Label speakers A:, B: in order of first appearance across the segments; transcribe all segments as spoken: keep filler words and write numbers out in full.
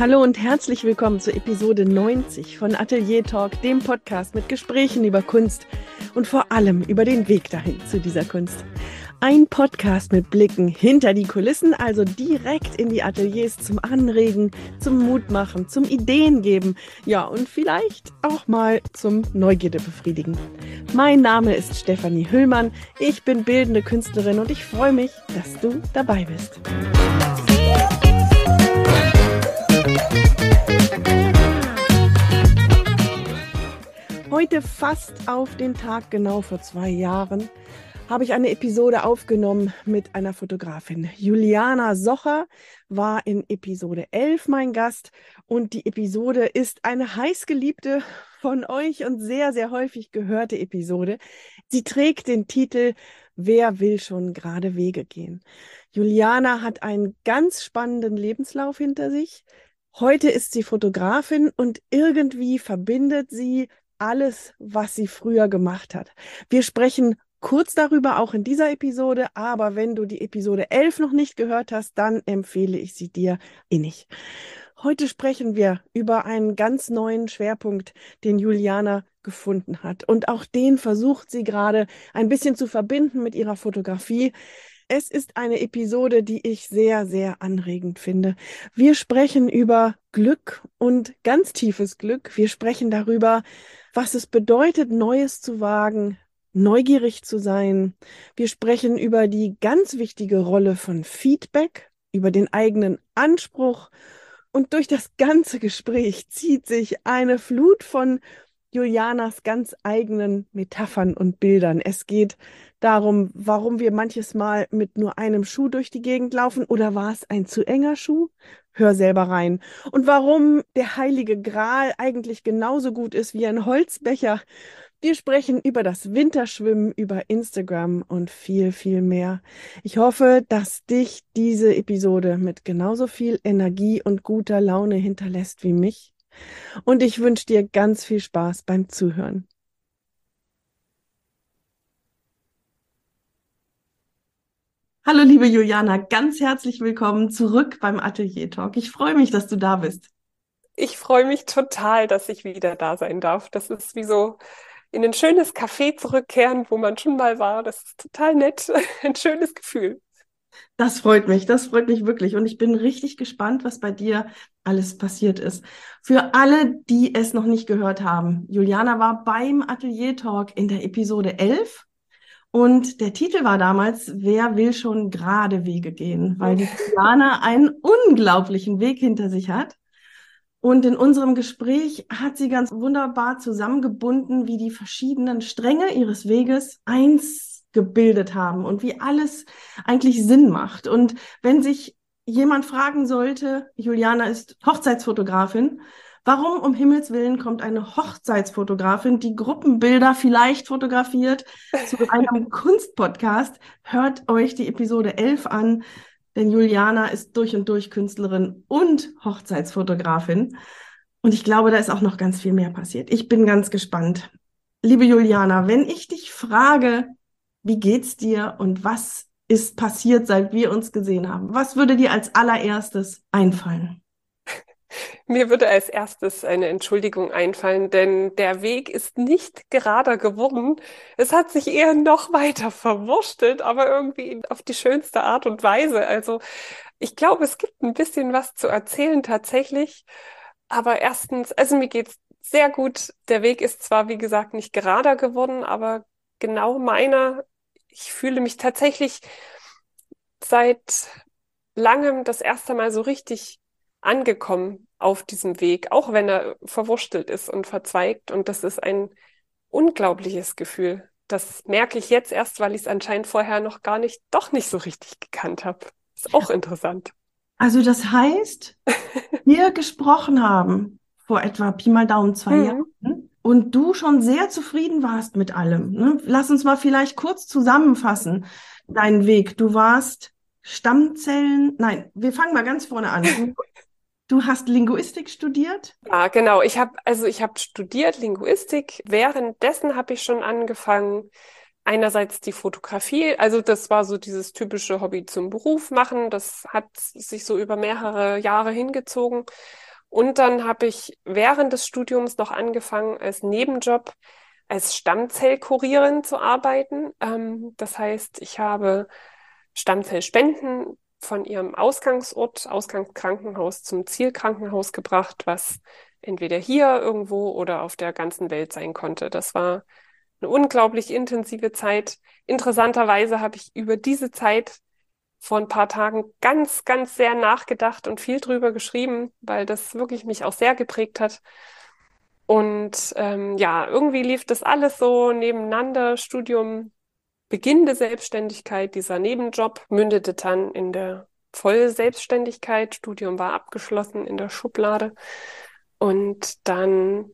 A: Hallo und herzlich willkommen zur Episode neunzig von Atelier Talk, dem Podcast mit Gesprächen über Kunst und vor allem über den Weg dahin zu dieser Kunst. Ein Podcast mit Blicken hinter die Kulissen, also direkt in die Ateliers zum Anregen, zum Mutmachen, zum Ideengeben, ja und vielleicht auch mal zum Neugierde befriedigen. Mein Name ist Stefanie Hüllmann, ich bin bildende Künstlerin und ich freue mich, dass du dabei bist. Heute fast auf den Tag genau vor zwei Jahren habe ich eine Episode aufgenommen mit einer Fotografin. Juliana Socher war in Episode elf mein Gast und die Episode ist eine heißgeliebte von euch und sehr, sehr häufig gehörte Episode. Sie trägt den Titel Wer will schon gerade Wege gehen? Juliana hat einen ganz spannenden Lebenslauf hinter sich. Heute ist sie Fotografin und irgendwie verbindet sie alles, was sie früher gemacht hat. Wir sprechen kurz darüber auch in dieser Episode, aber wenn du die Episode elf noch nicht gehört hast, dann empfehle ich sie dir innig. Heute sprechen wir über einen ganz neuen Schwerpunkt, den Juliana gefunden hat. Und auch den versucht sie gerade ein bisschen zu verbinden mit ihrer Fotografie. Es ist eine Episode, die ich sehr, sehr anregend finde. Wir sprechen über Glück und ganz tiefes Glück. Wir sprechen darüber, was es bedeutet, Neues zu wagen, neugierig zu sein. Wir sprechen über die ganz wichtige Rolle von Feedback, über den eigenen Anspruch. Und durch das ganze Gespräch zieht sich eine Flut von Julianas ganz eigenen Metaphern und Bildern. Es geht darum, warum wir manches Mal mit nur einem Schuh durch die Gegend laufen oder war es ein zu enger Schuh? Hör selber rein. Und warum der Heilige Gral eigentlich genauso gut ist wie ein Holzbecher. Wir sprechen über das Winterschwimmen, über Instagram und viel, viel mehr. Ich hoffe, dass dich diese Episode mit genauso viel Energie und guter Laune hinterlässt wie mich. Und ich wünsche dir ganz viel Spaß beim Zuhören. Hallo liebe Juliana, ganz herzlich willkommen zurück beim Atelier Talk. Ich freue mich, dass du da bist.
B: Ich freue mich total, dass ich wieder da sein darf. Das ist wie so in ein schönes Café zurückkehren, wo man schon mal war. Das ist total nett, ein schönes Gefühl.
A: Das freut mich, das freut mich wirklich. Und ich bin richtig gespannt, was bei dir alles passiert ist. Für alle, die es noch nicht gehört haben, Juliana war beim Atelier Talk in der Episode elf. Und der Titel war damals, wer will schon gerade Wege gehen? Weil die Juliana einen unglaublichen Weg hinter sich hat. Und in unserem Gespräch hat sie ganz wunderbar zusammengebunden, wie die verschiedenen Stränge ihres Weges eins gebildet haben und wie alles eigentlich Sinn macht. Und wenn sich jemand fragen sollte, Juliana ist Hochzeitsfotografin, warum um Himmels Willen kommt eine Hochzeitsfotografin, die Gruppenbilder vielleicht fotografiert, zu einem Kunstpodcast? Hört euch die Episode elf an, denn Juliana ist durch und durch Künstlerin und Hochzeitsfotografin. Und ich glaube, da ist auch noch ganz viel mehr passiert. Ich bin ganz gespannt. Liebe Juliana, wenn ich dich frage, wie geht's dir und was ist passiert, seit wir uns gesehen haben, was würde dir als allererstes einfallen?
B: Mir würde als erstes eine Entschuldigung einfallen, denn der Weg ist nicht gerader geworden. Es hat sich eher noch weiter verwurstelt, aber irgendwie auf die schönste Art und Weise. Also ich glaube, es gibt ein bisschen was zu erzählen tatsächlich. Aber erstens, also mir geht's sehr gut. Der Weg ist zwar, wie gesagt, nicht gerader geworden, aber genau meiner. Ich fühle mich tatsächlich seit langem das erste Mal so richtig angekommen auf diesem Weg, auch wenn er verwurstelt ist und verzweigt. Und das ist ein unglaubliches Gefühl. Das merke ich jetzt erst, weil ich es anscheinend vorher noch gar nicht, doch nicht so richtig gekannt habe. Ist auch interessant.
A: Also das heißt, wir gesprochen haben vor etwa Pi mal Daumen zwei
B: Hm.
A: Jahren und du schon sehr zufrieden warst mit allem. Ne? Lass uns mal vielleicht kurz zusammenfassen, deinen Weg. Du warst Stammzellen, nein, wir fangen mal ganz vorne an. Du, du hast Linguistik studiert?
B: Ja, genau. Ich habe also ich habe studiert Linguistik. Währenddessen habe ich schon angefangen, einerseits die Fotografie, also das war so dieses typische Hobby zum Beruf machen. Das hat sich so über mehrere Jahre hingezogen. Und dann habe ich während des Studiums noch angefangen, als Nebenjob als Stammzellkurierin zu arbeiten. Ähm, das heißt, ich habe Stammzellspenden von ihrem Ausgangsort, Ausgangskrankenhaus zum Zielkrankenhaus gebracht, was entweder hier irgendwo oder auf der ganzen Welt sein konnte. Das war eine unglaublich intensive Zeit. Interessanterweise habe ich über diese Zeit vor ein paar Tagen ganz, ganz sehr nachgedacht und viel drüber geschrieben, weil das wirklich mich auch sehr geprägt hat. Und ähm, ja, irgendwie lief das alles so nebeneinander. Studium, Beginn der Selbstständigkeit, dieser Nebenjob mündete dann in der Vollselbstständigkeit. Studium war abgeschlossen in der Schublade. Und dann,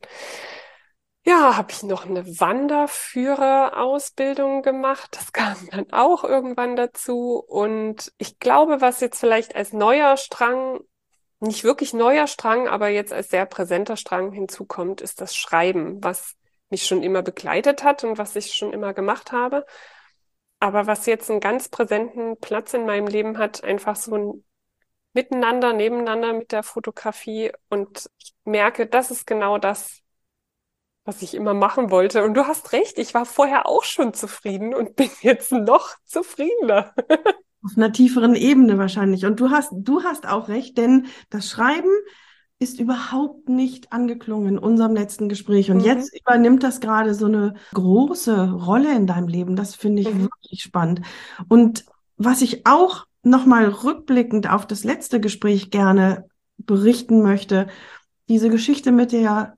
B: ja, habe ich noch eine Wanderführerausbildung gemacht. Das kam dann auch irgendwann dazu. Und ich glaube, was jetzt vielleicht als neuer Strang, nicht wirklich neuer Strang, aber jetzt als sehr präsenter Strang hinzukommt, ist das Schreiben, was mich schon immer begleitet hat und was ich schon immer gemacht habe. Aber was jetzt einen ganz präsenten Platz in meinem Leben hat, einfach so ein Miteinander, nebeneinander mit der Fotografie. Und ich merke, das ist genau das, was ich immer machen wollte. Und du hast recht, ich war vorher auch schon zufrieden und bin jetzt noch zufriedener.
A: Auf einer tieferen Ebene wahrscheinlich. Und du hast, du hast auch recht, denn das Schreiben ist überhaupt nicht angeklungen in unserem letzten Gespräch. Und
B: Mhm,
A: jetzt übernimmt das gerade so eine große Rolle in deinem Leben. Das finde ich
B: mhm,
A: wirklich spannend. Und was ich auch nochmal rückblickend auf das letzte Gespräch gerne berichten möchte, diese Geschichte mit der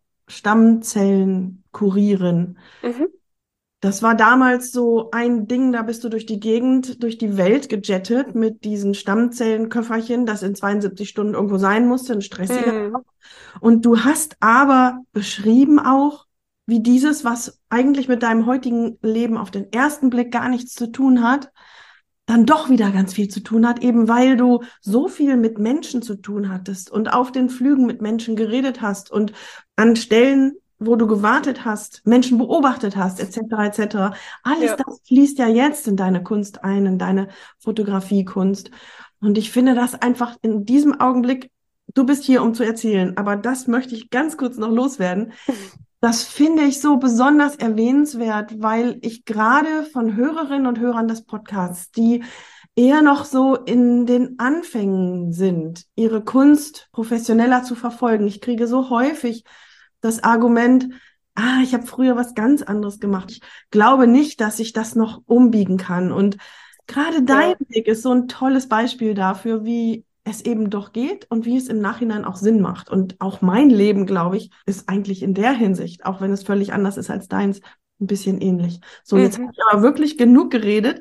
A: Stammzellenkurierin.
B: mhm,
A: Das war damals so ein Ding, da bist du durch die Gegend, durch die Welt gejettet mit diesen Stammzellenköfferchen, das in zweiundsiebzig Stunden irgendwo sein musste, ein stressiger.
B: mhm.
A: Und du hast aber beschrieben auch, wie dieses, was eigentlich mit deinem heutigen Leben auf den ersten Blick gar nichts zu tun hat, dann doch wieder ganz viel zu tun hat, eben weil du so viel mit Menschen zu tun hattest und auf den Flügen mit Menschen geredet hast und an Stellen, wo du gewartet hast, Menschen beobachtet hast, et cetera et cetera. Alles
B: Ja.
A: das fließt ja jetzt in deine Kunst ein, in deine Fotografiekunst. Und ich finde das einfach in diesem Augenblick, du bist hier, um zu erzählen, aber das möchte ich ganz kurz noch loswerden. Das finde ich so besonders erwähnenswert, weil ich gerade von Hörerinnen und Hörern des Podcasts, die eher noch so in den Anfängen sind, ihre Kunst professioneller zu verfolgen. Ich kriege so häufig das Argument, ah, ich habe früher was ganz anderes gemacht. Ich glaube nicht, dass ich das noch umbiegen kann. Und gerade dein
B: Ja.
A: Weg ist so ein tolles Beispiel dafür, wie es eben doch geht und wie es im Nachhinein auch Sinn macht. Und auch mein Leben, glaube ich, ist eigentlich in der Hinsicht, auch wenn es völlig anders ist als deins, ein bisschen ähnlich. So, jetzt habe
B: Mhm.
A: ich aber wirklich genug geredet.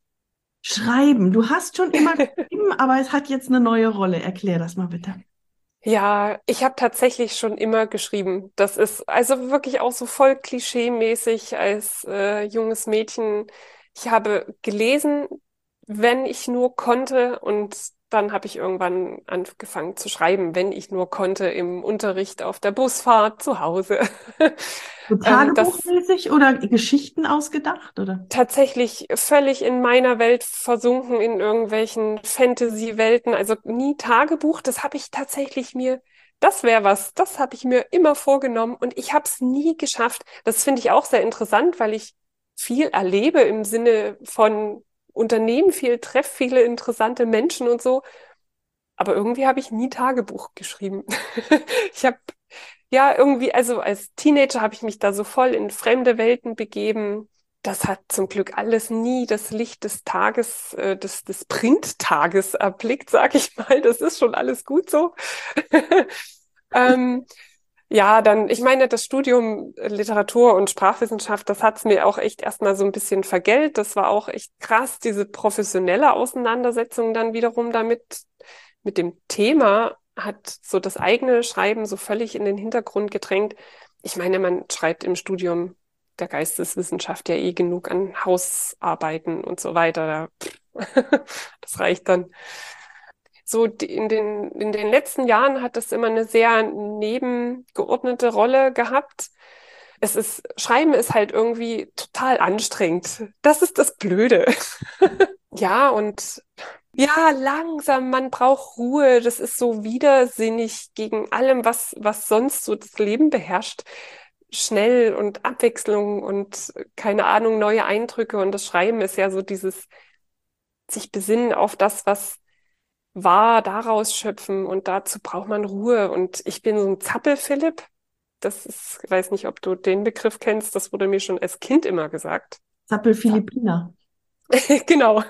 A: Schreiben. Du hast schon immer geschrieben, aber es hat jetzt eine neue Rolle. Erklär das mal bitte.
B: Ja, ich habe tatsächlich schon immer geschrieben. Das ist also wirklich auch so voll klischee-mäßig als äh, junges Mädchen. Ich habe gelesen, wenn ich nur konnte, und dann habe ich irgendwann angefangen zu schreiben, wenn ich nur konnte, im Unterricht, auf der Busfahrt, zu Hause.
A: So
B: Ähm, das
A: tagebuchmäßig oder Geschichten ausgedacht, oder?
B: tatsächlich völlig in meiner Welt versunken in irgendwelchen Fantasy-Welten. Also nie Tagebuch, das habe ich tatsächlich mir, das wäre was, das habe ich mir immer vorgenommen und ich habe es nie geschafft. Das finde ich auch sehr interessant, weil ich viel erlebe im Sinne von Unternehmen, viel treffe, viele interessante Menschen und so. Aber irgendwie habe ich nie Tagebuch geschrieben. Ich habe ja irgendwie, also als Teenager habe ich mich da so voll in fremde Welten begeben. Das hat zum Glück alles nie das Licht des Tages, äh, des, des Printtages erblickt, sag ich mal. Das ist schon alles gut so. Ähm, ja, dann, ich meine, das Studium äh, Literatur und Sprachwissenschaft, das hat's mir auch echt erstmal so ein bisschen vergällt. Das war auch echt krass, diese professionelle Auseinandersetzung dann wiederum damit, mit dem Thema hat so das eigene Schreiben so völlig in den Hintergrund gedrängt. Ich meine, man schreibt im Studium der Geisteswissenschaft ja eh genug an Hausarbeiten und so weiter. Das reicht dann. So die- in den, in den letzten Jahren hat das immer eine sehr nebengeordnete Rolle gehabt. Es ist, Schreiben ist halt irgendwie total anstrengend. Das ist das Blöde. Ja, und Ja, langsam, man braucht Ruhe. Das ist so widersinnig gegen allem, was, was sonst so das Leben beherrscht. Schnell und Abwechslung und keine Ahnung, neue Eindrücke. Und das Schreiben ist ja so dieses sich besinnen auf das, was war, daraus schöpfen. Und dazu braucht man Ruhe. Und ich bin so ein Zappel-Philipp. Das ist, ich weiß nicht, ob du den Begriff kennst. Das wurde mir schon als Kind immer gesagt.
A: Zappel Philippiner.
B: Genau.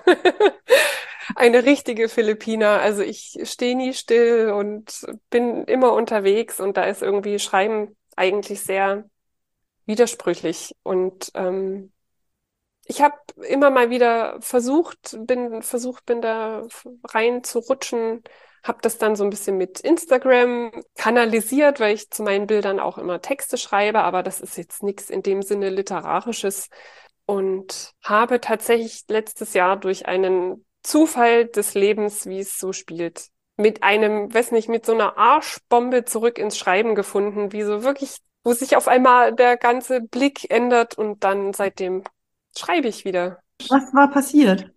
B: Eine richtige Philippiner. Also ich stehe nie still und bin immer unterwegs und da ist irgendwie Schreiben eigentlich sehr widersprüchlich. Und ähm, ich habe immer mal wieder versucht, bin versucht, bin da rein zu rutschen, habe das dann so ein bisschen mit Instagram kanalisiert, weil ich zu meinen Bildern auch immer Texte schreibe, aber das ist jetzt nichts in dem Sinne Literarisches und habe tatsächlich letztes Jahr durch einen Zufall des Lebens, wie es so spielt, mit einem, weiß nicht, mit so einer Arschbombe zurück ins Schreiben gefunden, wie so wirklich, wo sich auf einmal der ganze Blick ändert und dann seitdem schreibe ich wieder.
A: Was war passiert?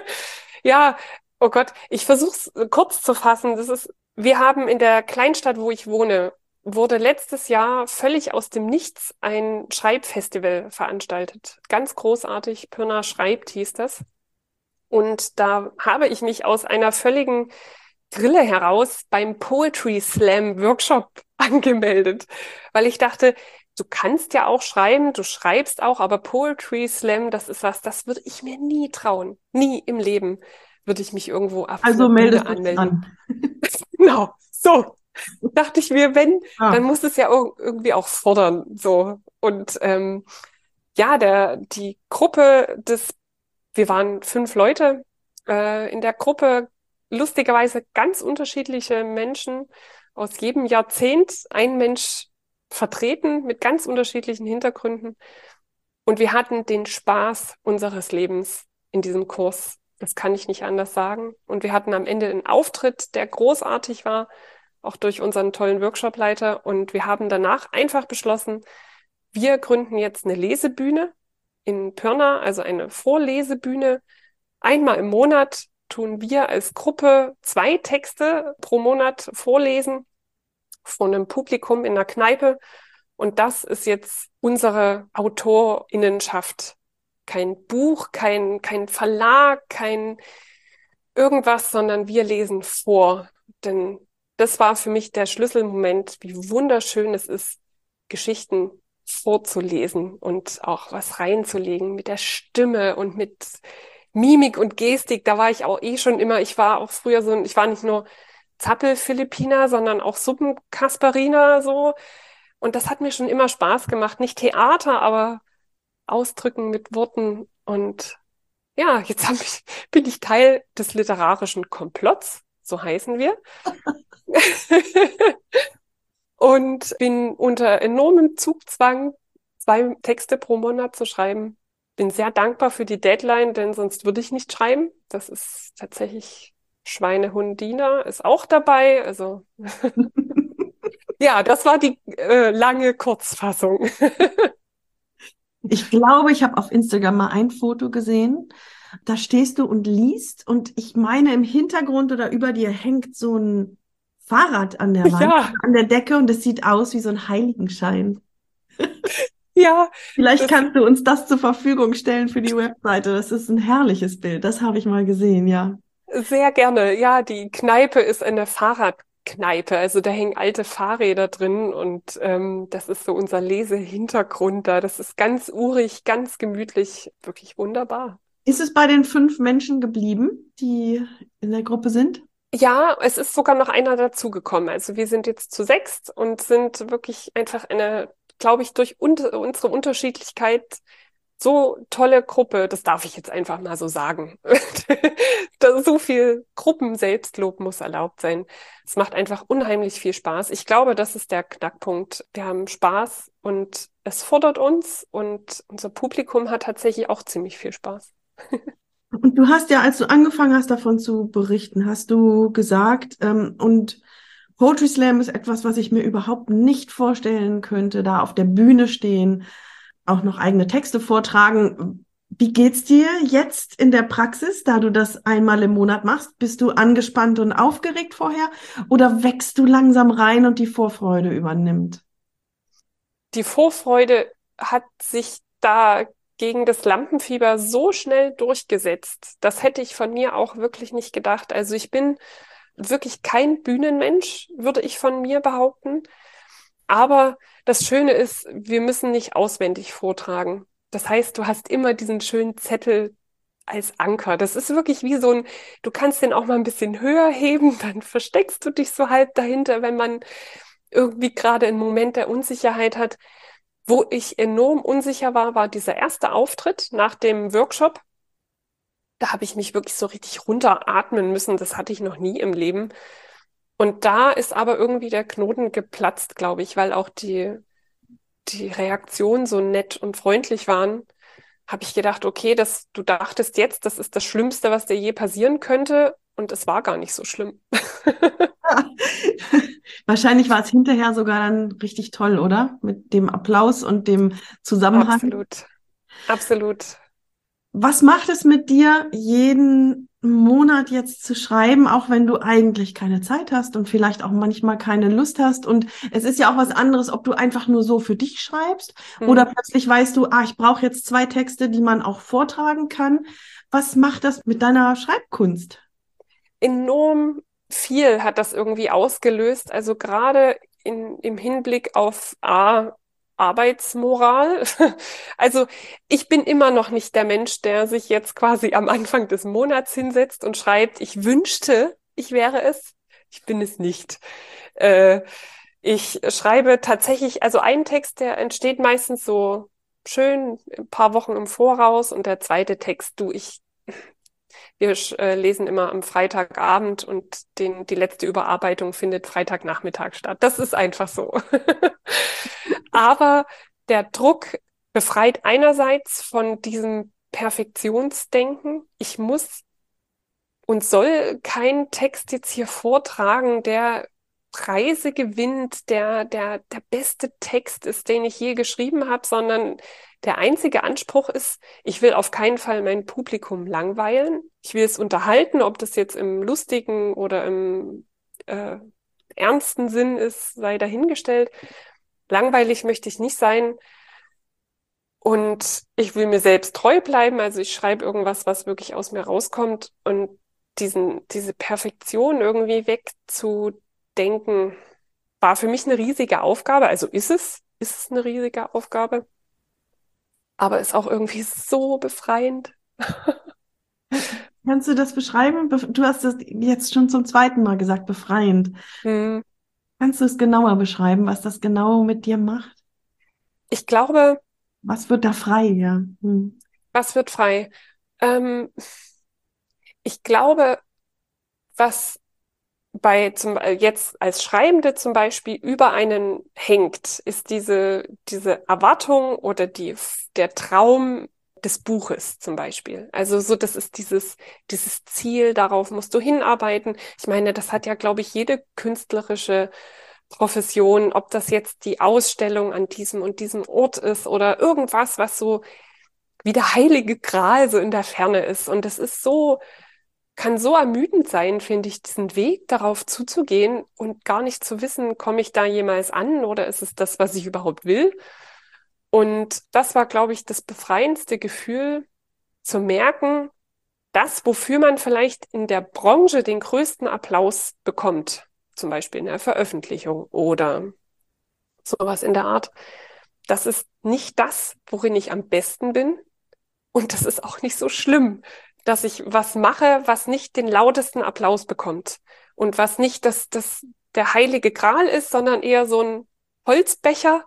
B: Ja, oh Gott, ich versuche es kurz zu fassen. Das ist, wir haben in der Kleinstadt, wo ich wohne, wurde letztes Jahr völlig aus dem Nichts ein Schreibfestival veranstaltet. Ganz großartig, Pirna schreibt hieß das. Und da habe ich mich aus einer völligen Grille heraus beim Poetry Slam Workshop angemeldet, weil ich dachte, du kannst ja auch schreiben, du schreibst auch, aber Poetry Slam, das ist was, das würde ich mir nie trauen. Nie im Leben würde ich mich irgendwo auf einer
A: Also
B: Bühne
A: meldest du dich
B: anmelden.
A: an.
B: Genau, so. Dachte ich mir, wenn, dann
A: Ah.
B: muss es ja ir- irgendwie auch fordern, so. Und ähm, ja, der, die Gruppe des, wir waren fünf Leute äh, in der Gruppe, lustigerweise ganz unterschiedliche Menschen aus jedem Jahrzehnt, ein Mensch vertreten mit ganz unterschiedlichen Hintergründen. Und wir hatten den Spaß unseres Lebens in diesem Kurs. Das kann ich nicht anders sagen. Und wir hatten am Ende einen Auftritt, der großartig war, auch durch unseren tollen Workshopleiter. Und wir haben danach einfach beschlossen, wir gründen jetzt eine Lesebühne in Pirna, also eine Vorlesebühne. Einmal im Monat tun wir als Gruppe zwei Texte pro Monat vorlesen von einem Publikum in der Kneipe. Und das ist jetzt unsere AutorInnenschaft. Kein Buch, kein, kein Verlag, kein irgendwas, sondern wir lesen vor. Denn das war für mich der Schlüsselmoment, wie wunderschön es ist, Geschichten vorzulesen und auch was reinzulegen mit der Stimme und mit Mimik und Gestik. Da war ich auch eh schon immer, ich war auch früher so, ich war nicht nur Zappel-Philippiner, sondern auch Suppenkasperiner so. Und das hat mir schon immer Spaß gemacht. Nicht Theater, aber Ausdrücken mit Worten. Und ja, jetzt hab ich, bin ich Teil des literarischen Komplotts, so heißen wir. Und bin unter enormem Zugzwang, zwei Texte pro Monat zu schreiben. Bin sehr dankbar für die Deadline, denn sonst würde ich nicht schreiben. Das ist tatsächlich Schweinehundina ist auch dabei. Also ja, das war die äh, lange Kurzfassung.
A: Ich glaube, ich habe auf Instagram mal ein Foto gesehen. Da stehst du und liest und ich meine, im Hintergrund oder über dir hängt so ein Fahrrad an der Wand,
B: Ja,
A: an der Decke und es sieht aus wie so ein Heiligenschein.
B: ja,
A: Vielleicht
B: das
A: kannst du uns das zur Verfügung stellen für die Webseite. Das ist ein herrliches Bild. Das habe ich mal gesehen, ja.
B: sehr gerne. Ja, die Kneipe ist eine Fahrradkneipe. Also da hängen alte Fahrräder drin und ähm, das ist so unser Lesehintergrund da. Das ist ganz urig, ganz gemütlich, wirklich wunderbar.
A: Ist es bei den fünf Menschen geblieben, die in der Gruppe sind?
B: Ja, es ist sogar noch einer dazugekommen. Also wir sind jetzt zu sechst und sind wirklich einfach eine, glaube ich, durch un unsere Unterschiedlichkeit so tolle Gruppe. Das darf ich jetzt einfach mal so sagen. Da so viel Gruppenselbstlob muss erlaubt sein. Es macht einfach unheimlich viel Spaß. Ich glaube, das ist der Knackpunkt. Wir haben Spaß und es fordert uns und unser Publikum hat tatsächlich auch ziemlich viel Spaß.
A: Und du hast ja, als du angefangen hast, davon zu berichten, hast du gesagt, ähm, und Poetry Slam ist etwas, was ich mir überhaupt nicht vorstellen könnte, da auf der Bühne stehen, auch noch eigene Texte vortragen. Wie geht's dir jetzt in der Praxis, da du das einmal im Monat machst? Bist du angespannt und aufgeregt vorher oder wächst du langsam rein und die Vorfreude übernimmt?
B: Die Vorfreude hat sich da gegen das Lampenfieber so schnell durchgesetzt. Das hätte ich von mir auch wirklich nicht gedacht. Also ich bin wirklich kein Bühnenmensch, würde ich von mir behaupten. Aber das Schöne ist, wir müssen nicht auswendig vortragen. Das heißt, du hast immer diesen schönen Zettel als Anker. Das ist wirklich wie so ein, du kannst den auch mal ein bisschen höher heben, dann versteckst du dich so halb dahinter, wenn man irgendwie gerade einen Moment der Unsicherheit hat. Wo ich enorm unsicher war, war dieser erste Auftritt nach dem Workshop. Da habe ich mich wirklich so richtig runteratmen müssen. Das hatte ich noch nie im Leben. Und da ist aber irgendwie der Knoten geplatzt, glaube ich, weil auch die, die Reaktionen so nett und freundlich waren. Habe ich gedacht, okay, das, du dachtest jetzt, das ist das Schlimmste, was dir je passieren könnte. Und es war gar nicht so schlimm.
A: Wahrscheinlich war es hinterher sogar dann richtig toll, oder? Mit dem Applaus und dem Zusammenhang.
B: Absolut, absolut.
A: Was macht es mit dir, jeden Monat jetzt zu schreiben, auch wenn du eigentlich keine Zeit hast und vielleicht auch manchmal keine Lust hast? Und es ist ja auch was anderes, ob du einfach nur so für dich schreibst oder
B: Hm.
A: plötzlich weißt du, ah, ich brauche jetzt zwei Texte, die man auch vortragen kann. Was macht das mit deiner Schreibkunst?
B: Enorm viel hat das irgendwie ausgelöst. Also gerade in, im Hinblick auf A, Arbeitsmoral. Also ich bin immer noch nicht der Mensch, der sich jetzt quasi am Anfang des Monats hinsetzt und schreibt, ich wünschte, ich wäre es. Ich bin es nicht. Äh, ich schreibe tatsächlich, also ein Text, der entsteht meistens so schön ein paar Wochen im Voraus und der zweite Text, du, ich wir äh, lesen immer am Freitagabend und den, die letzte Überarbeitung findet Freitagnachmittag statt. Das ist einfach so. Aber der Druck befreit einerseits von diesem Perfektionsdenken. Ich muss und soll keinen Text jetzt hier vortragen, der Preise gewinnt, der, der, der beste Text ist, den ich je geschrieben habe, sondern der einzige Anspruch ist, ich will auf keinen Fall mein Publikum langweilen. Ich will es unterhalten, ob das jetzt im lustigen oder im äh, ernsten Sinn ist, sei dahingestellt. Langweilig möchte ich nicht sein. Und ich will mir selbst treu bleiben. Also ich schreibe irgendwas, was wirklich aus mir rauskommt. Und diesen, diese Perfektion irgendwie wegzudenken, war für mich eine riesige Aufgabe. Also ist es, ist es eine riesige Aufgabe, aber ist auch irgendwie so befreiend.
A: Kannst du das beschreiben? Bef- Du hast das jetzt schon zum zweiten Mal gesagt, befreiend.
B: Hm.
A: Kannst du es genauer beschreiben, was das genau mit dir macht?
B: Ich glaube,
A: Was wird da frei, ja? Hm.
B: was wird frei? Ähm, ich glaube, was bei zum, äh, jetzt als Schreibende zum Beispiel über einen hängt, ist diese, diese Erwartung oder die, der Traum des Buches zum Beispiel. Also so, das ist dieses, dieses Ziel, darauf musst du hinarbeiten. Ich meine, das hat ja, glaube ich, jede künstlerische Profession, ob das jetzt die Ausstellung an diesem und diesem Ort ist oder irgendwas, was so wie der heilige Gral so in der Ferne ist. Und das ist so, kann so ermüdend sein, finde ich, diesen Weg darauf zuzugehen und gar nicht zu wissen, komme ich da jemals an oder ist es das, was ich überhaupt will? Und das war, glaube ich, das befreiendste Gefühl, zu merken, das, wofür man vielleicht in der Branche den größten Applaus bekommt, zum Beispiel in der Veröffentlichung oder sowas in der Art, das ist nicht das, worin ich am besten bin. Und das ist auch nicht so schlimm, dass ich was mache, was nicht den lautesten Applaus bekommt und was nicht das, das der heilige Gral ist, sondern eher so ein Holzbecher,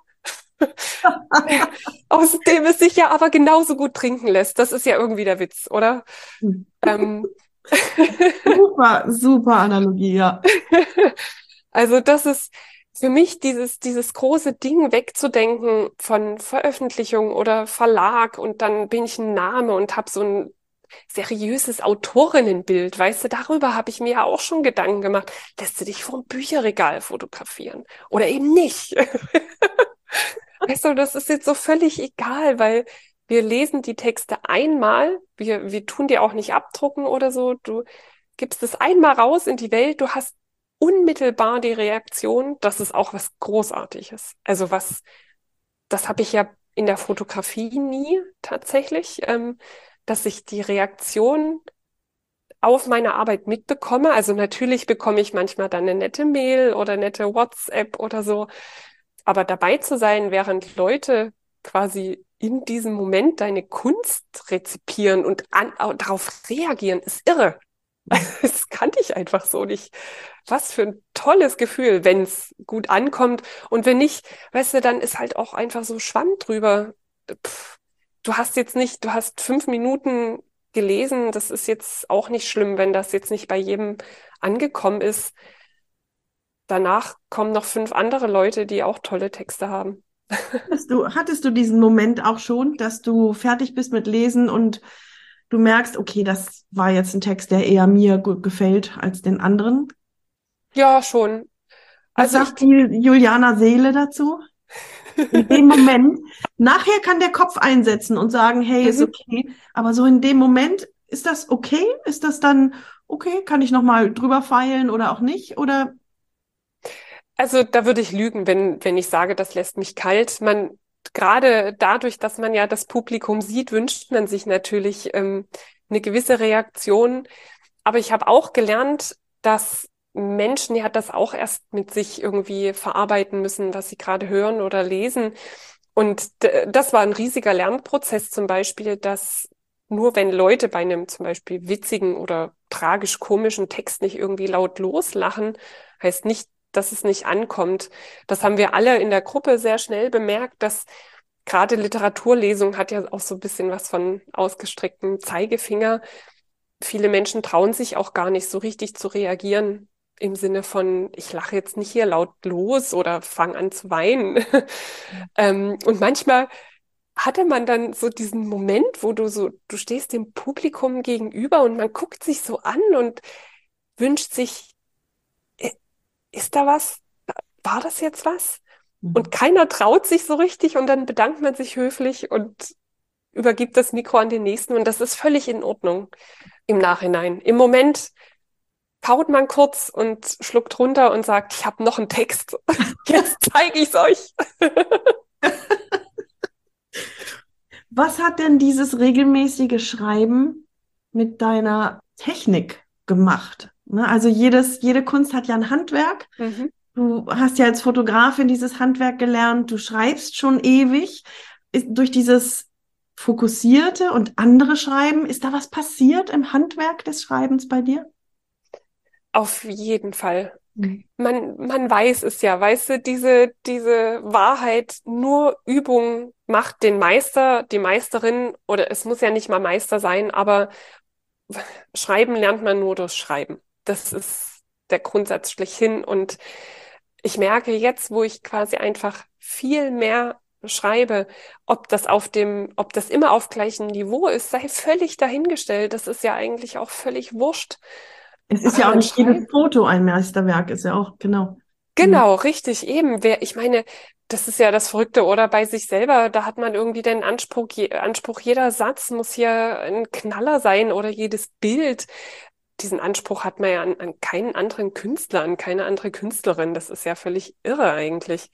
B: aus dem es sich ja aber genauso gut trinken lässt. Das ist ja irgendwie der Witz, oder? Ähm,
A: Super, super Analogie, ja.
B: also das ist für mich dieses, dieses große Ding wegzudenken von Veröffentlichung oder Verlag und dann bin ich ein Name und habe so ein seriöses Autorinnenbild, weißt du, darüber habe ich mir ja auch schon Gedanken gemacht. Lässt du dich vor dem Bücherregal fotografieren oder eben nicht? Weißt du, das ist jetzt so völlig egal, weil wir lesen die Texte einmal, wir, wir tun die auch nicht abdrucken oder so, du gibst es einmal raus in die Welt, du hast unmittelbar die Reaktion, das ist auch was Großartiges. Also was, das habe ich ja in der Fotografie nie tatsächlich, ähm, dass ich die Reaktion auf meine Arbeit mitbekomme. Also natürlich bekomme ich manchmal dann eine nette Mail oder nette WhatsApp oder so. Aber dabei zu sein, während Leute quasi in diesem Moment deine Kunst rezipieren und an, darauf reagieren, ist irre. Das kannte ich einfach so nicht. Was für ein tolles Gefühl, wenn es gut ankommt. Und wenn nicht, weißt du, dann ist halt auch einfach so Schwamm drüber. Pff, du hast jetzt nicht, du hast fünf Minuten gelesen. Das ist jetzt auch nicht schlimm, wenn das jetzt nicht bei jedem angekommen ist. Danach kommen noch fünf andere Leute, die auch tolle Texte haben.
A: Hattest du, hattest du diesen Moment auch schon, dass du fertig bist mit Lesen und du merkst, okay, das war jetzt ein Text, der eher mir gut gefällt als den anderen?
B: Ja, schon.
A: Was
B: Also ich,
A: sagt die Juliana Seele dazu? In dem Moment, nachher kann der Kopf einsetzen und sagen, hey, ist
B: mhm.
A: okay. Aber so in dem Moment, ist das okay? Ist das dann okay? Kann ich nochmal drüber feilen oder auch nicht? Oder
B: Also da würde ich lügen, wenn, wenn ich sage, das lässt mich kalt. Man, gerade dadurch, dass man ja das Publikum sieht, wünscht man sich natürlich ähm, eine gewisse Reaktion. Aber ich habe auch gelernt, dass Menschen ja das auch erst mit sich irgendwie verarbeiten müssen, was sie gerade hören oder lesen. Und d- das war ein riesiger Lernprozess zum Beispiel, dass nur wenn Leute bei einem zum Beispiel witzigen oder tragisch-komischen Text nicht irgendwie laut loslachen, heißt nicht, dass es nicht ankommt. Das haben wir alle in der Gruppe sehr schnell bemerkt, dass gerade Literaturlesung hat ja auch so ein bisschen was von ausgestrecktem Zeigefinger. Viele Menschen trauen sich auch gar nicht so richtig zu reagieren im Sinne von, ich lache jetzt nicht hier laut los oder fange an zu weinen. Ähm, und manchmal hatte man dann so diesen Moment, wo du so, du stehst dem Publikum gegenüber und man guckt sich so an und wünscht sich, "I- ist da was? War das jetzt was?" Und keiner traut sich so richtig und dann bedankt man sich höflich und übergibt das Mikro an den nächsten und das ist völlig in Ordnung im Nachhinein. Im Moment kaut man kurz und schluckt runter und sagt, ich habe noch einen Text. Jetzt zeige ich es euch.
A: was hat denn dieses regelmäßige Schreiben mit deiner Technik gemacht? Ne? Also jedes, jede Kunst hat ja ein Handwerk.
B: Mhm.
A: Du hast ja als Fotografin dieses Handwerk gelernt, du schreibst schon ewig. Ist, durch dieses fokussierte und andere Schreiben, ist da was passiert im Handwerk des Schreibens bei dir?
B: Auf jeden Fall.
A: Mhm.
B: Man, man weiß es ja, weißt du, diese, diese Wahrheit, nur Übung macht den Meister, die Meisterin, oder es muss ja nicht mal Meister sein, aber schreiben lernt man nur durch Schreiben. Das ist der Grundsatz schlechthin. Und ich merke jetzt, wo ich quasi einfach viel mehr schreibe, ob das auf dem, ob das immer auf gleichem Niveau ist, sei völlig dahingestellt. Das ist ja eigentlich auch völlig wurscht.
A: Es ist
B: Aber
A: ja auch
B: man
A: nicht jedes
B: schreibt.
A: Foto ein Meisterwerk, ist ja auch, genau. Mhm.
B: Genau, richtig, eben. Wer, ich meine, das ist ja das Verrückte, oder bei sich selber, da hat man irgendwie den Anspruch, je, Anspruch, jeder Satz muss hier ein Knaller sein oder jedes Bild. Diesen Anspruch hat man ja an, an keinen anderen Künstler, an keine andere Künstlerin. Das ist ja völlig irre eigentlich.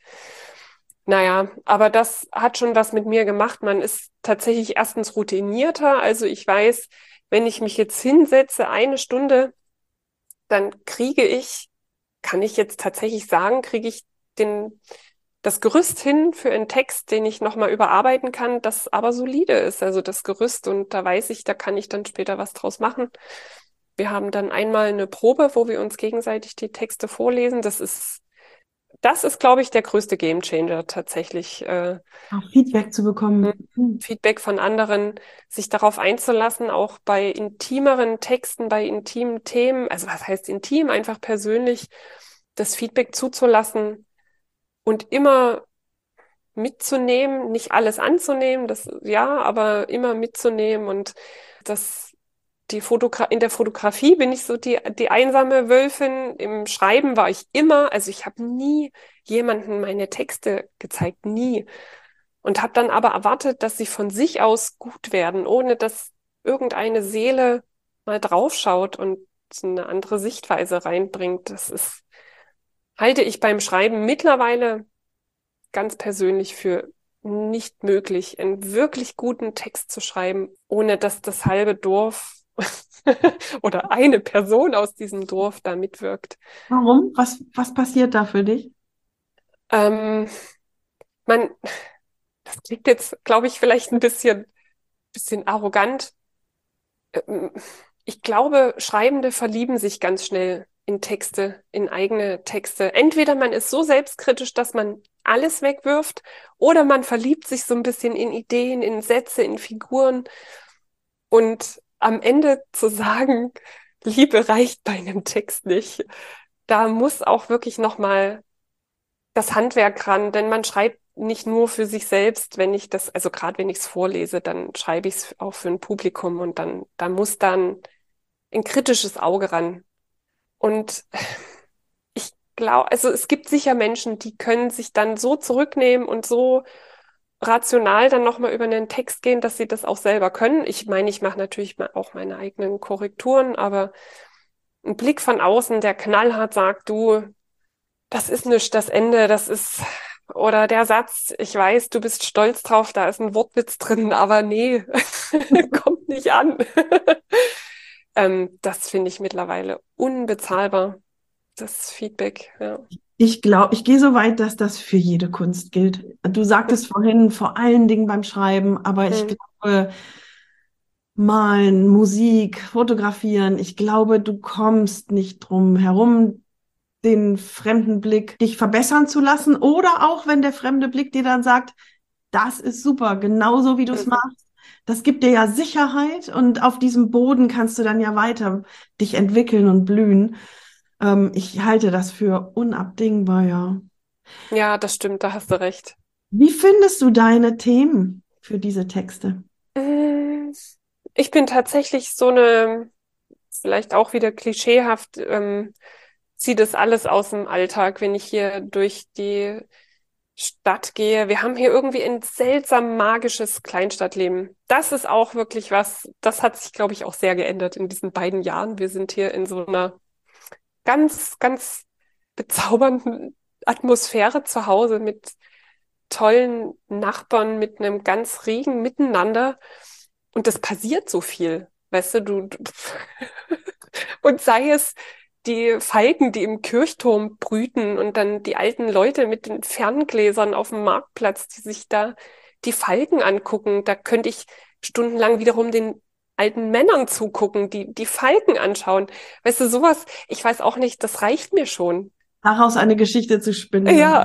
B: Naja, aber das hat schon was mit mir gemacht. Man ist tatsächlich erstens routinierter. Also ich weiß, wenn ich mich jetzt hinsetze, eine Stunde, dann kriege ich, kann ich jetzt tatsächlich sagen, kriege ich den, das Gerüst hin für einen Text, den ich nochmal überarbeiten kann, das aber solide ist. Also das Gerüst und da weiß ich, da kann ich dann später was draus machen. Wir haben dann einmal eine Probe, wo wir uns gegenseitig die Texte vorlesen. Das ist, das ist, glaube ich, der größte Gamechanger tatsächlich. Äh,
A: Auch Feedback zu bekommen. Mhm.
B: Feedback von anderen, sich darauf einzulassen, auch bei intimeren Texten, bei intimen Themen, also was heißt intim, einfach persönlich das Feedback zuzulassen und immer mitzunehmen, nicht alles anzunehmen, das ja, aber immer mitzunehmen und das die Fotogra in der Fotografie bin ich so die die einsame Wölfin, im Schreiben war ich immer, also ich habe nie jemanden meine Texte gezeigt, nie. und habe dann aber erwartet, dass sie von sich aus gut werden, ohne dass irgendeine Seele mal draufschaut und eine andere Sichtweise reinbringt. Das ist, halte ich beim Schreiben mittlerweile ganz persönlich für nicht möglich, einen wirklich guten Text zu schreiben, ohne dass das halbe Dorf oder eine Person aus diesem Dorf da mitwirkt.
A: Warum? Was, was passiert da für dich?
B: Ähm, man, das klingt jetzt, glaube ich, vielleicht ein bisschen, bisschen arrogant. Ähm, Ich glaube, Schreibende verlieben sich ganz schnell in Texte, in eigene Texte. Entweder man ist so selbstkritisch, dass man alles wegwirft, oder man verliebt sich so ein bisschen in Ideen, in Sätze, in Figuren. Und am Ende zu sagen, Liebe reicht bei einem Text nicht, da muss auch wirklich nochmal das Handwerk ran, denn man schreibt nicht nur für sich selbst, wenn ich das, also gerade wenn ich es vorlese, dann schreibe ich es auch für ein Publikum und dann, da muss dann ein kritisches Auge ran. Und ich glaube, also es gibt sicher Menschen, die können sich dann so zurücknehmen und so rational dann nochmal über einen Text gehen, dass sie das auch selber können. Ich meine, ich mache natürlich ma- auch meine eigenen Korrekturen, aber ein Blick von außen, der knallhart sagt, du, das ist nicht das Ende, das ist, oder der Satz, ich weiß, du bist stolz drauf, da ist ein Wortwitz drin, aber nee, kommt nicht an. Ähm, das finde ich mittlerweile unbezahlbar, das Feedback, ja.
A: Ich glaube, ich gehe so weit, dass das für jede Kunst gilt. Du sagtest vorhin, vor allen Dingen beim Schreiben, aber ich
B: Hm.
A: glaube, Malen, Musik, Fotografieren, ich glaube, du kommst nicht drum herum, den fremden Blick dich verbessern zu lassen. Oder auch, wenn der fremde Blick dir dann sagt, das ist super, genauso wie du es
B: Mhm.
A: machst. Das gibt dir ja Sicherheit und auf diesem Boden kannst du dann ja weiter dich entwickeln und blühen. Ähm, ich halte das für unabdingbar, ja.
B: Ja, das stimmt, da hast du recht.
A: Wie findest du deine Themen für diese Texte?
B: Mm, Ich bin tatsächlich so eine, vielleicht auch wieder klischeehaft, ähm, ziehe das alles aus dem Alltag, wenn ich hier durch die Stadt gehe. Wir haben hier irgendwie ein seltsam magisches Kleinstadtleben. Das ist auch wirklich was, das hat sich, glaube ich, auch sehr geändert in diesen beiden Jahren. Wir sind hier in so einer ganz, ganz bezaubernden Atmosphäre zu Hause mit tollen Nachbarn, mit einem ganz regen Miteinander. Und das passiert so viel. Weißt du, du, du und sei es die Falken, die im Kirchturm brüten und dann die alten Leute mit den Ferngläsern auf dem Marktplatz, die sich da die Falken angucken. Da könnte ich stundenlang wiederum den alten Männern zugucken, die die Falken anschauen. Weißt du, sowas, ich weiß auch nicht, das reicht mir schon.
A: Daraus eine Geschichte zu spinnen.
B: Ja,
A: Ne?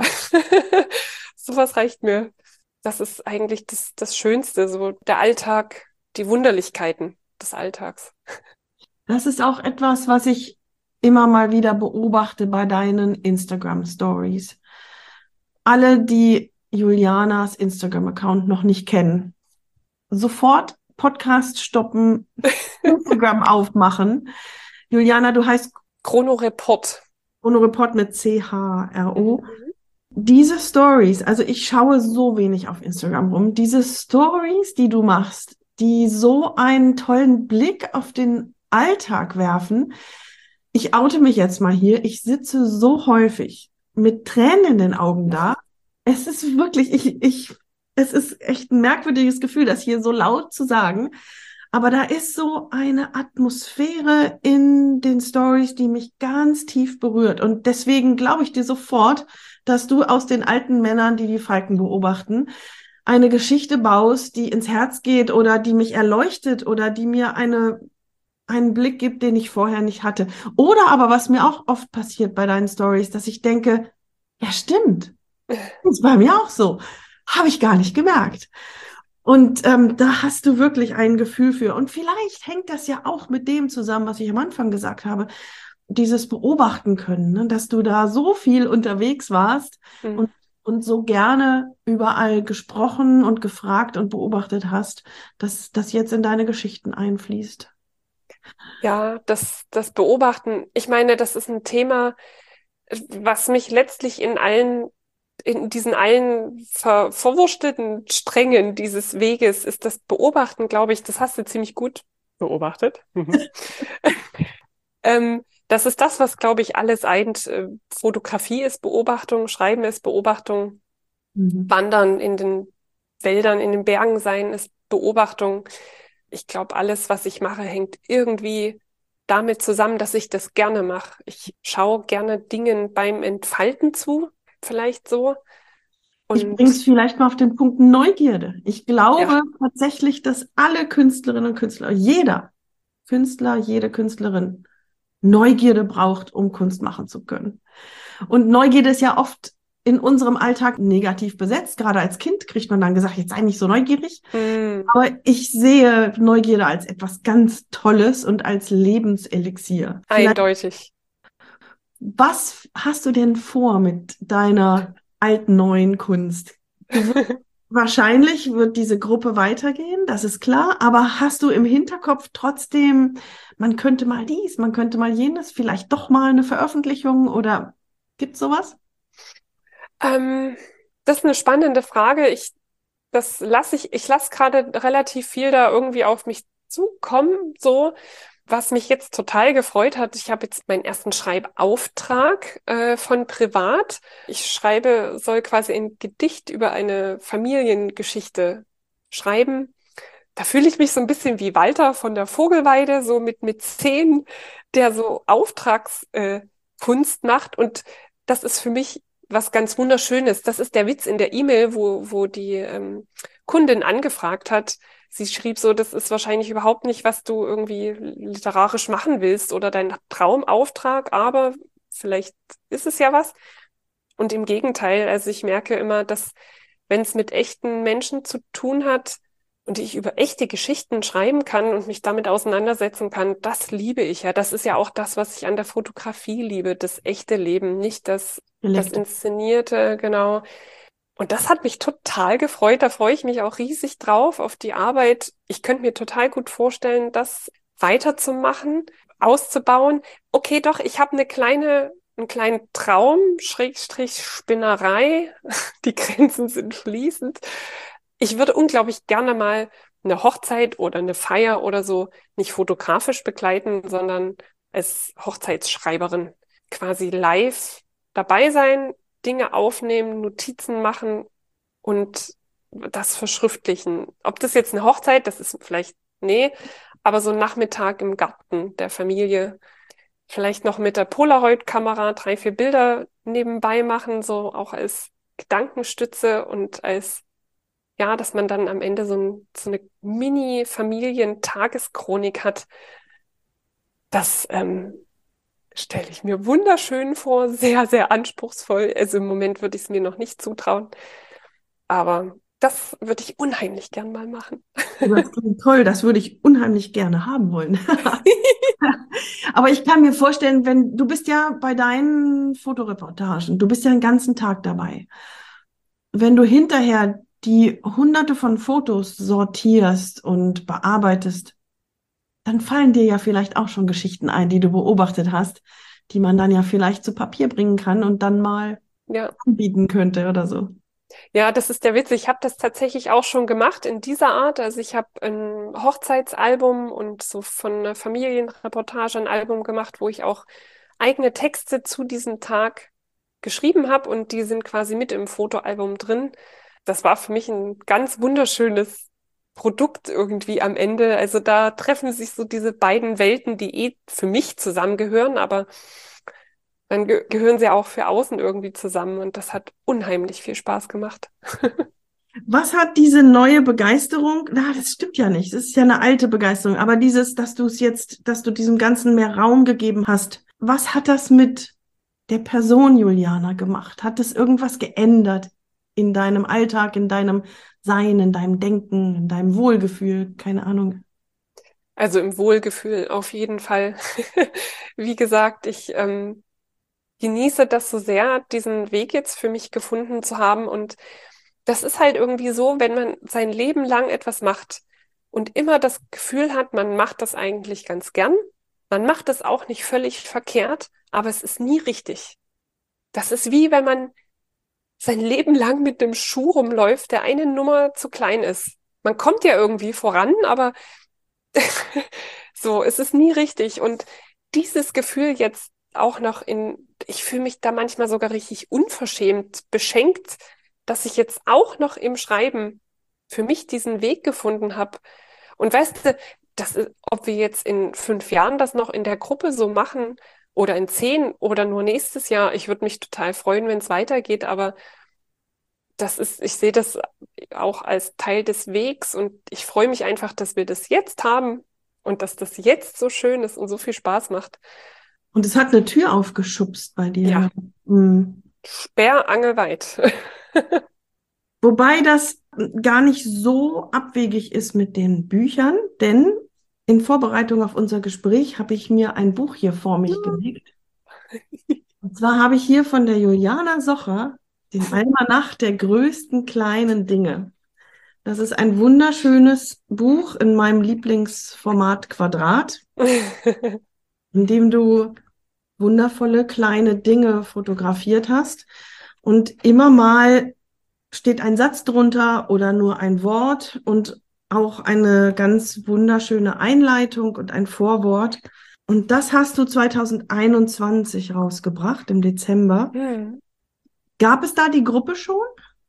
B: sowas reicht mir. Das ist eigentlich das, das Schönste, so der Alltag, die Wunderlichkeiten des Alltags.
A: Das ist auch etwas, was ich immer mal wieder beobachte bei deinen Instagram-Stories. Alle, die Julianas Instagram-Account noch nicht kennen, sofort Podcast stoppen, Instagram aufmachen. Juliana, du heißt
B: Chronoreport.
A: Chronoreport mit C H R O.
B: Mhm.
A: Diese Stories, also ich schaue so wenig auf Instagram rum, diese Stories, die du machst, die so einen tollen Blick auf den Alltag werfen. Ich oute mich jetzt mal hier. Ich sitze so häufig mit Tränen in den Augen da. Es ist wirklich, ich, ich, es ist echt ein merkwürdiges Gefühl, das hier so laut zu sagen. Aber da ist so eine Atmosphäre in den Stories, die mich ganz tief berührt. Und deswegen glaube ich dir sofort, dass du aus den alten Männern, die die Falken beobachten, eine Geschichte baust, die ins Herz geht oder die mich erleuchtet oder die mir eine, einen Blick gibt, den ich vorher nicht hatte. Oder aber, was mir auch oft passiert bei deinen Stories, dass ich denke, ja, stimmt, das ist bei mir auch so. Habe ich gar nicht gemerkt. Und ähm, da hast du wirklich ein Gefühl für. Und vielleicht hängt das ja auch mit dem zusammen, was ich am Anfang gesagt habe, dieses Beobachten können, ne? Dass du da so viel unterwegs warst
B: Mhm.
A: und, und so gerne überall gesprochen und gefragt und beobachtet hast, dass das jetzt in deine Geschichten einfließt.
B: Ja, das, das Beobachten, ich meine, das ist ein Thema, was mich letztlich in allen in diesen allen ver verwursteten Strängen dieses Weges ist das Beobachten, glaube ich, das hast du ziemlich gut beobachtet. Mhm. ähm, das ist das, was, glaube ich, alles eint. Äh, Fotografie ist Beobachtung, Schreiben ist Beobachtung,
A: Mhm.
B: Wandern in den Wäldern, in den Bergen sein ist Beobachtung. Ich glaube, alles, was ich mache, hängt irgendwie damit zusammen, dass ich das gerne mache. Ich schaue gerne Dingen beim Entfalten zu, vielleicht so.
A: Ich bringe
B: Und
A: es vielleicht mal auf den Punkt Neugierde. Ich
B: ja,
A: glaube tatsächlich, dass alle Künstlerinnen und Künstler, jeder Künstler, jede Künstlerin Neugierde braucht, um Kunst machen zu können. Und Neugierde ist ja oft in unserem Alltag negativ besetzt. Gerade als Kind kriegt man dann gesagt, jetzt sei nicht so neugierig.
B: mm,
A: Aber ich sehe Neugierde als etwas ganz Tolles und als Lebenselixier. Vielleicht,
B: eindeutig.
A: was hast du denn vor mit deiner alten neuen Kunst? Du wirst, wahrscheinlich wird diese Gruppe weitergehen, das ist klar, aber hast du im Hinterkopf trotzdem, man könnte mal dies, man könnte mal jenes, vielleicht doch mal eine Veröffentlichung oder gibt's sowas?
B: Ähm, Das ist eine spannende Frage. Ich, das lasse ich, ich lasse gerade relativ viel da irgendwie auf mich zukommen, so. Was mich jetzt total gefreut hat, ich habe jetzt meinen ersten Schreibauftrag äh, von privat. Ich schreibe, soll quasi ein Gedicht über eine Familiengeschichte schreiben. Da fühle ich mich so ein bisschen wie Walter von der Vogelweide, so mit, mit zehn, der so Auftragskunst äh, Kunst macht. Und das ist für mich was ganz Wunderschönes. Das ist der Witz in der E-Mail, wo, wo die ähm, Kundin angefragt hat. Sie schrieb so, das ist wahrscheinlich überhaupt nicht, was du irgendwie literarisch machen willst oder dein Traumauftrag, aber vielleicht ist es ja was. Und im Gegenteil, also ich merke immer, dass wenn es mit echten Menschen zu tun hat und ich über echte Geschichten schreiben kann und mich damit auseinandersetzen kann, das liebe ich ja. Das ist ja auch das, was ich an der Fotografie liebe, das echte Leben, nicht das, das
A: Gelekte.
B: Inszenierte, genau. Und das hat mich total gefreut. Da freue ich mich auch riesig drauf auf die Arbeit. Ich könnte mir total gut vorstellen, das weiterzumachen, auszubauen. Okay, doch, ich habe eine kleine, einen kleinen Traum, Schrägstrich Spinnerei. Die Grenzen sind fließend. Ich würde unglaublich gerne mal eine Hochzeit oder eine Feier oder so nicht fotografisch begleiten, sondern als Hochzeitsschreiberin quasi live dabei sein, Dinge aufnehmen, Notizen machen und das verschriftlichen. Ob das jetzt eine Hochzeit, das ist vielleicht, nee, aber so ein Nachmittag im Garten der Familie, vielleicht noch mit der Polaroid-Kamera drei, vier Bilder nebenbei machen, so auch als Gedankenstütze und als, ja, dass man dann am Ende so, ein, so eine Mini-Familien-Tageschronik hat. Das ähm, stelle ich mir wunderschön vor, sehr, sehr anspruchsvoll. Also im Moment würde ich es mir noch nicht zutrauen, aber das würde ich unheimlich gern mal machen.
A: Das klingt toll, das würde ich unheimlich gerne haben wollen. Aber ich kann mir vorstellen, wenn du bist ja bei deinen Fotoreportagen, du bist ja den ganzen Tag dabei. Wenn du hinterher die hunderte von Fotos sortierst und bearbeitest, dann fallen dir ja vielleicht auch schon Geschichten ein, die du beobachtet hast, die man dann ja vielleicht zu Papier bringen kann und dann mal
B: Ja,
A: anbieten könnte oder so.
B: ja, das ist der Witz. Ich habe das tatsächlich auch schon gemacht in dieser Art. Also ich habe ein Hochzeitsalbum und so von einer Familienreportage ein Album gemacht, wo ich auch eigene Texte zu diesem Tag geschrieben habe und die sind quasi mit im Fotoalbum drin. Das war für mich ein ganz wunderschönes Produkt irgendwie am Ende. Also da treffen sich so diese beiden Welten, die eh für mich zusammengehören, aber dann ge gehören sie auch für außen irgendwie zusammen und das hat unheimlich viel Spaß gemacht.
A: Was hat diese neue Begeisterung? Na, das stimmt ja nicht. Das ist ja eine alte Begeisterung. Aber dieses, dass du es jetzt, dass du diesem Ganzen mehr Raum gegeben hast, was hat das mit der Person Juliana gemacht? Hat es irgendwas geändert in deinem Alltag, in deinem Sein, in deinem Denken, in deinem Wohlgefühl? Keine Ahnung.
B: Also im Wohlgefühl auf jeden Fall. Wie gesagt, ich ähm, genieße das so sehr, diesen Weg jetzt für mich gefunden zu haben. Und das ist halt irgendwie so, wenn man sein Leben lang etwas macht und immer das Gefühl hat, man macht das eigentlich ganz gern. Man macht es auch nicht völlig verkehrt, aber es ist nie richtig. Das ist wie wenn man sein Leben lang mit einem Schuh rumläuft, der eine Nummer zu klein ist. Man kommt ja irgendwie voran, aber so, es ist nie richtig. Und dieses Gefühl jetzt auch noch in, ich fühle mich da manchmal sogar richtig unverschämt beschenkt, dass ich jetzt auch noch im Schreiben für mich diesen Weg gefunden habe. Und weißt du, das ist, ob wir jetzt in fünf Jahren das noch in der Gruppe so machen oder in zehn oder nur nächstes Jahr, ich würde mich total freuen, wenn es weitergeht, aber das ist, ich sehe das auch als Teil des Wegs und ich freue mich einfach, dass wir das jetzt haben und dass das jetzt so schön ist und so viel Spaß macht.
A: Und es hat eine Tür aufgeschubst bei dir.
B: Ja,
A: Ne? Mhm.
B: sperrangelweit.
A: Wobei das gar nicht so abwegig ist mit den Büchern, denn in Vorbereitung auf unser Gespräch habe ich mir ein Buch hier vor mich gelegt. Und zwar habe ich hier von der Juliana Socher den Almanach der größten kleinen Dinge. Das ist ein wunderschönes Buch in meinem Lieblingsformat Quadrat, in dem du wundervolle kleine Dinge fotografiert hast. Und immer mal steht ein Satz drunter oder nur ein Wort und auch eine ganz wunderschöne Einleitung und ein Vorwort. Und das hast du zwanzig einundzwanzig rausgebracht, im Dezember.
B: Hm.
A: Gab es da die Gruppe schon?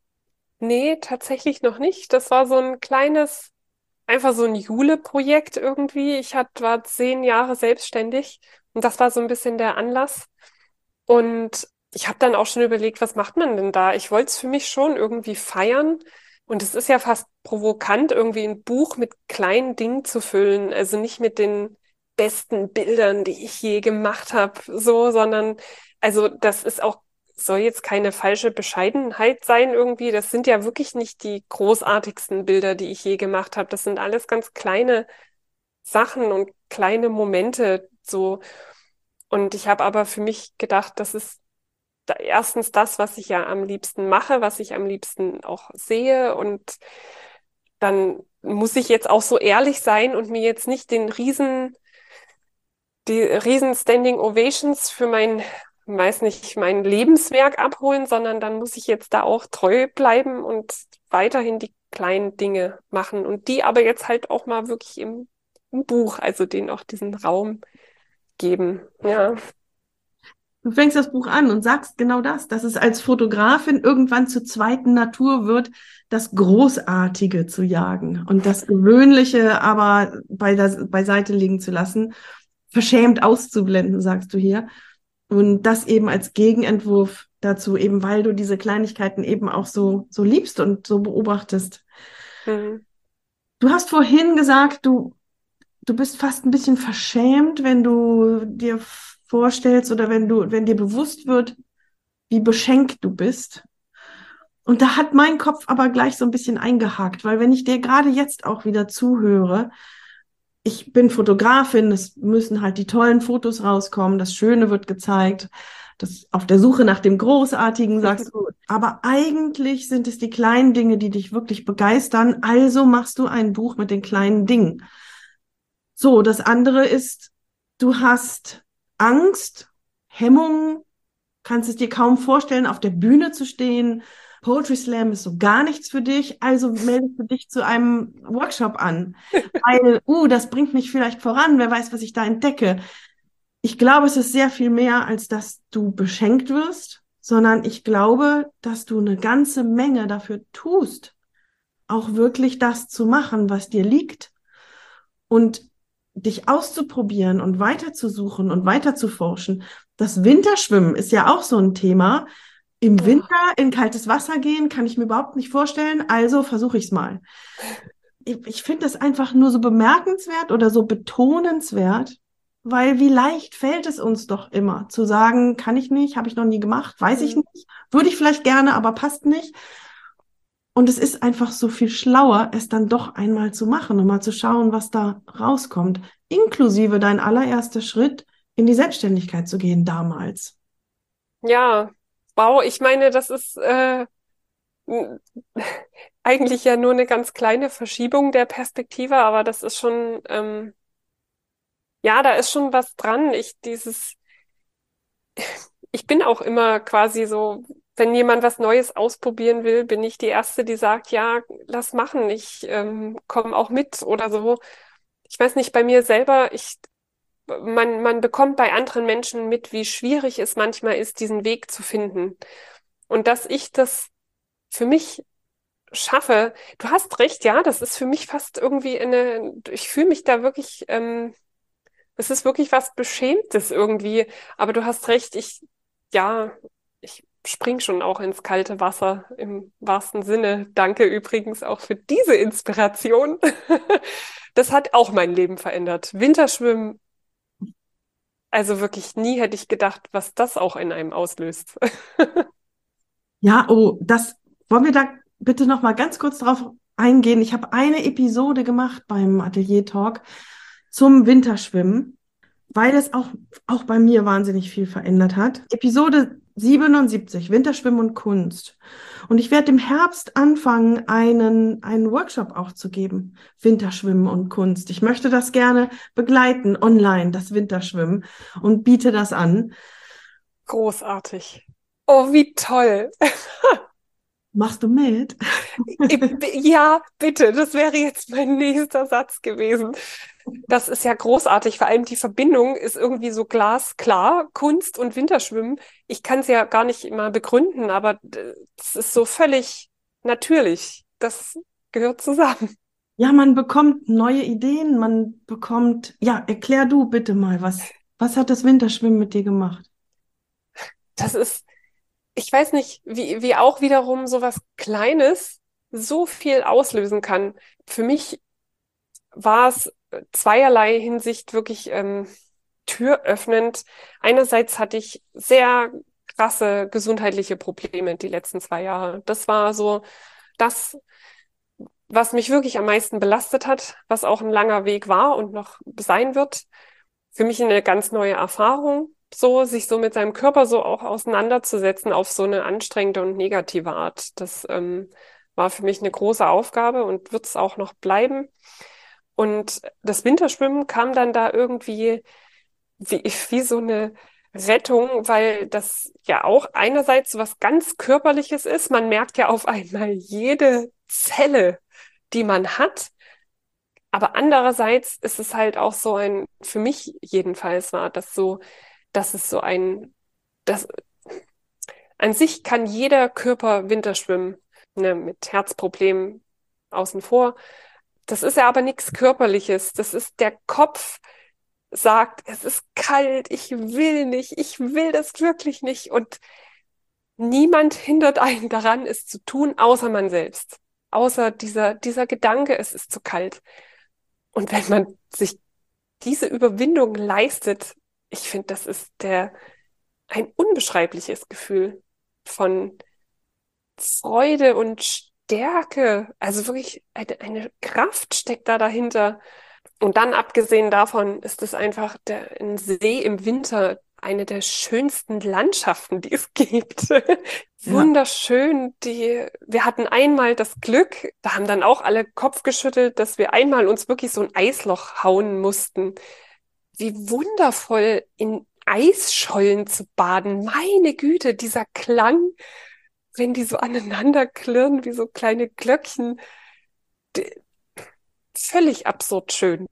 B: Nee, tatsächlich noch nicht. Das war so ein kleines, einfach so ein Jule-Projekt irgendwie. Ich hat, war zehn Jahre selbstständig und das war so ein bisschen der Anlass. Und ich habe dann auch schon überlegt, was macht man denn da? Ich wollte es für mich schon irgendwie feiern. Und es ist ja fast provokant, irgendwie ein Buch mit kleinen Dingen zu füllen. Also nicht mit den besten Bildern, die ich je gemacht habe, so, sondern, also das ist auch, soll jetzt keine falsche Bescheidenheit sein irgendwie. Das sind ja wirklich nicht die großartigsten Bilder, die ich je gemacht habe. Das sind alles ganz kleine Sachen und kleine Momente, so. Und ich habe aber für mich gedacht, das ist da erstens das, was ich ja am liebsten mache, was ich am liebsten auch sehe. Und dann muss ich jetzt auch so ehrlich sein und mir jetzt nicht den riesen, die riesen Standing Ovations für mein, weiß nicht, mein Lebenswerk abholen, sondern dann muss ich jetzt da auch treu bleiben und weiterhin die kleinen Dinge machen und die aber jetzt halt auch mal wirklich im, im Buch, also denen auch diesen Raum geben. Ja.
A: Du fängst das Buch an und sagst genau das, dass es als Fotografin irgendwann zur zweiten Natur wird, das Großartige zu jagen und das Gewöhnliche aber bei der, beiseite liegen zu lassen, verschämt auszublenden, sagst du hier. Und das eben als Gegenentwurf dazu, eben weil du diese Kleinigkeiten eben auch so, so liebst und so beobachtest.
B: Mhm.
A: Du hast vorhin gesagt, du, du bist fast ein bisschen verschämt, wenn du dir vorstellst oder wenn du, wenn dir bewusst wird, wie beschenkt du bist. Und da hat mein Kopf aber gleich so ein bisschen eingehakt, weil wenn ich dir gerade jetzt auch wieder zuhöre, ich bin Fotografin, es müssen halt die tollen Fotos rauskommen, das Schöne wird gezeigt, das auf der Suche nach dem Großartigen, sagst du. Aber eigentlich sind es die kleinen Dinge, die dich wirklich begeistern. Also machst du ein Buch mit den kleinen Dingen. So, das andere ist, du hast Angst, Hemmungen, kannst es dir kaum vorstellen, auf der Bühne zu stehen. Poetry Slam ist so gar nichts für dich, also meldest du dich zu einem Workshop an, weil, uh, das bringt mich vielleicht voran, wer weiß, was ich da entdecke. Ich glaube, es ist sehr viel mehr, als dass du beschenkt wirst, sondern ich glaube, dass du eine ganze Menge dafür tust, auch wirklich das zu machen, was dir liegt und dich auszuprobieren und weiterzusuchen und weiterzuforschen. Das Winterschwimmen ist ja auch so ein Thema. Im
B: Oh.
A: Winter in kaltes Wasser gehen, kann ich mir überhaupt nicht vorstellen, also versuche ich es mal. Ich, ich finde das einfach nur so bemerkenswert oder so betonenswert, weil wie leicht fällt es uns doch immer zu sagen, kann ich nicht, habe ich noch nie gemacht, weiß ich
B: Mhm.
A: nicht, würde ich vielleicht gerne, aber passt nicht. Und es ist einfach so viel schlauer, es dann doch einmal zu machen und mal zu schauen, was da rauskommt, inklusive dein allererster Schritt in die Selbstständigkeit zu gehen damals.
B: Ja, wow, ich meine, das ist äh, n- eigentlich ja nur eine ganz kleine Verschiebung der Perspektive, aber das ist schon, ähm, ja, da ist schon was dran. Ich dieses, ich bin auch immer quasi so wenn jemand was Neues ausprobieren will, bin ich die Erste, die sagt, ja, lass machen, ich ähm, komme auch mit oder so. Ich weiß nicht, bei mir selber, ich, man, man bekommt bei anderen Menschen mit, wie schwierig es manchmal ist, diesen Weg zu finden. Und dass ich das für mich schaffe, du hast recht, ja, das ist für mich fast irgendwie eine, ich fühle mich da wirklich, ähm, es ist wirklich was Beschämtes irgendwie, aber du hast recht, ich, ja, ich spring schon auch ins kalte Wasser im wahrsten Sinne. Danke übrigens auch für diese Inspiration. Das hat auch mein Leben verändert. Winterschwimmen, also wirklich nie hätte ich gedacht, was das auch in einem auslöst.
A: Ja, oh, das wollen wir da bitte noch mal ganz kurz drauf eingehen. Ich habe eine Episode gemacht beim Atelier Talk zum Winterschwimmen, weil es auch, auch bei mir wahnsinnig viel verändert hat. Episode siebenundsiebzig, Winterschwimmen und Kunst. Und ich werde im Herbst anfangen, einen, einen Workshop auch zu geben, Winterschwimmen und Kunst. Ich möchte das gerne begleiten, online, das Winterschwimmen, und biete das an.
B: Großartig. Oh, wie toll.
A: Machst du mit?
B: Ja, bitte, das wäre jetzt mein nächster Satz gewesen. Das ist ja großartig. Vor allem die Verbindung ist irgendwie so glasklar. Kunst und Winterschwimmen. Ich kann es ja gar nicht immer begründen, aber es ist so völlig natürlich. Das gehört zusammen.
A: Ja, man bekommt neue Ideen, man bekommt, ja, erklär du bitte mal, was, was hat das Winterschwimmen mit dir gemacht?
B: Das ist, ich weiß nicht, wie, wie auch wiederum so was Kleines so viel auslösen kann. Für mich war es zweierlei Hinsicht wirklich ähm, türöffnend. Einerseits hatte ich sehr krasse gesundheitliche Probleme die letzten zwei Jahre. Das war so das, was mich wirklich am meisten belastet hat, was auch ein langer Weg war und noch sein wird. Für mich eine ganz neue Erfahrung, so sich so mit seinem Körper so auch auseinanderzusetzen auf so eine anstrengende und negative Art. Das ähm, war für mich eine große Aufgabe und wird es auch noch bleiben. Und das Winterschwimmen kam dann da irgendwie wie, wie so eine Rettung, weil das ja auch einerseits so was ganz Körperliches ist. Man merkt ja auf einmal jede Zelle, die man hat. Aber andererseits ist es halt auch so ein, für mich jedenfalls war das so, dass es so ein, das an sich kann jeder Körper Winterschwimmen, ne, mit Herzproblemen außen vor. Das ist ja aber nichts Körperliches. Das ist der Kopf sagt, es ist kalt, ich will nicht, ich will das wirklich nicht. Und niemand hindert einen daran, es zu tun, außer man selbst. Außer dieser, dieser Gedanke, es ist zu kalt. Und wenn man sich diese Überwindung leistet, ich finde, das ist der, ein unbeschreibliches Gefühl von Freude und Stärke. Also wirklich eine, eine Kraft steckt da dahinter. Und dann abgesehen davon ist es einfach der, ein See im Winter, eine der schönsten Landschaften, die es gibt.
A: Ja.
B: Wunderschön. Die, wir hatten einmal das Glück, da haben dann auch alle Kopf geschüttelt, dass wir einmal uns wirklich so ein Eisloch hauen mussten. Wie wundervoll in Eisschollen zu baden. Meine Güte, dieser Klang, wenn die so aneinander klirren wie so kleine Glöckchen. D- Völlig absurd schön.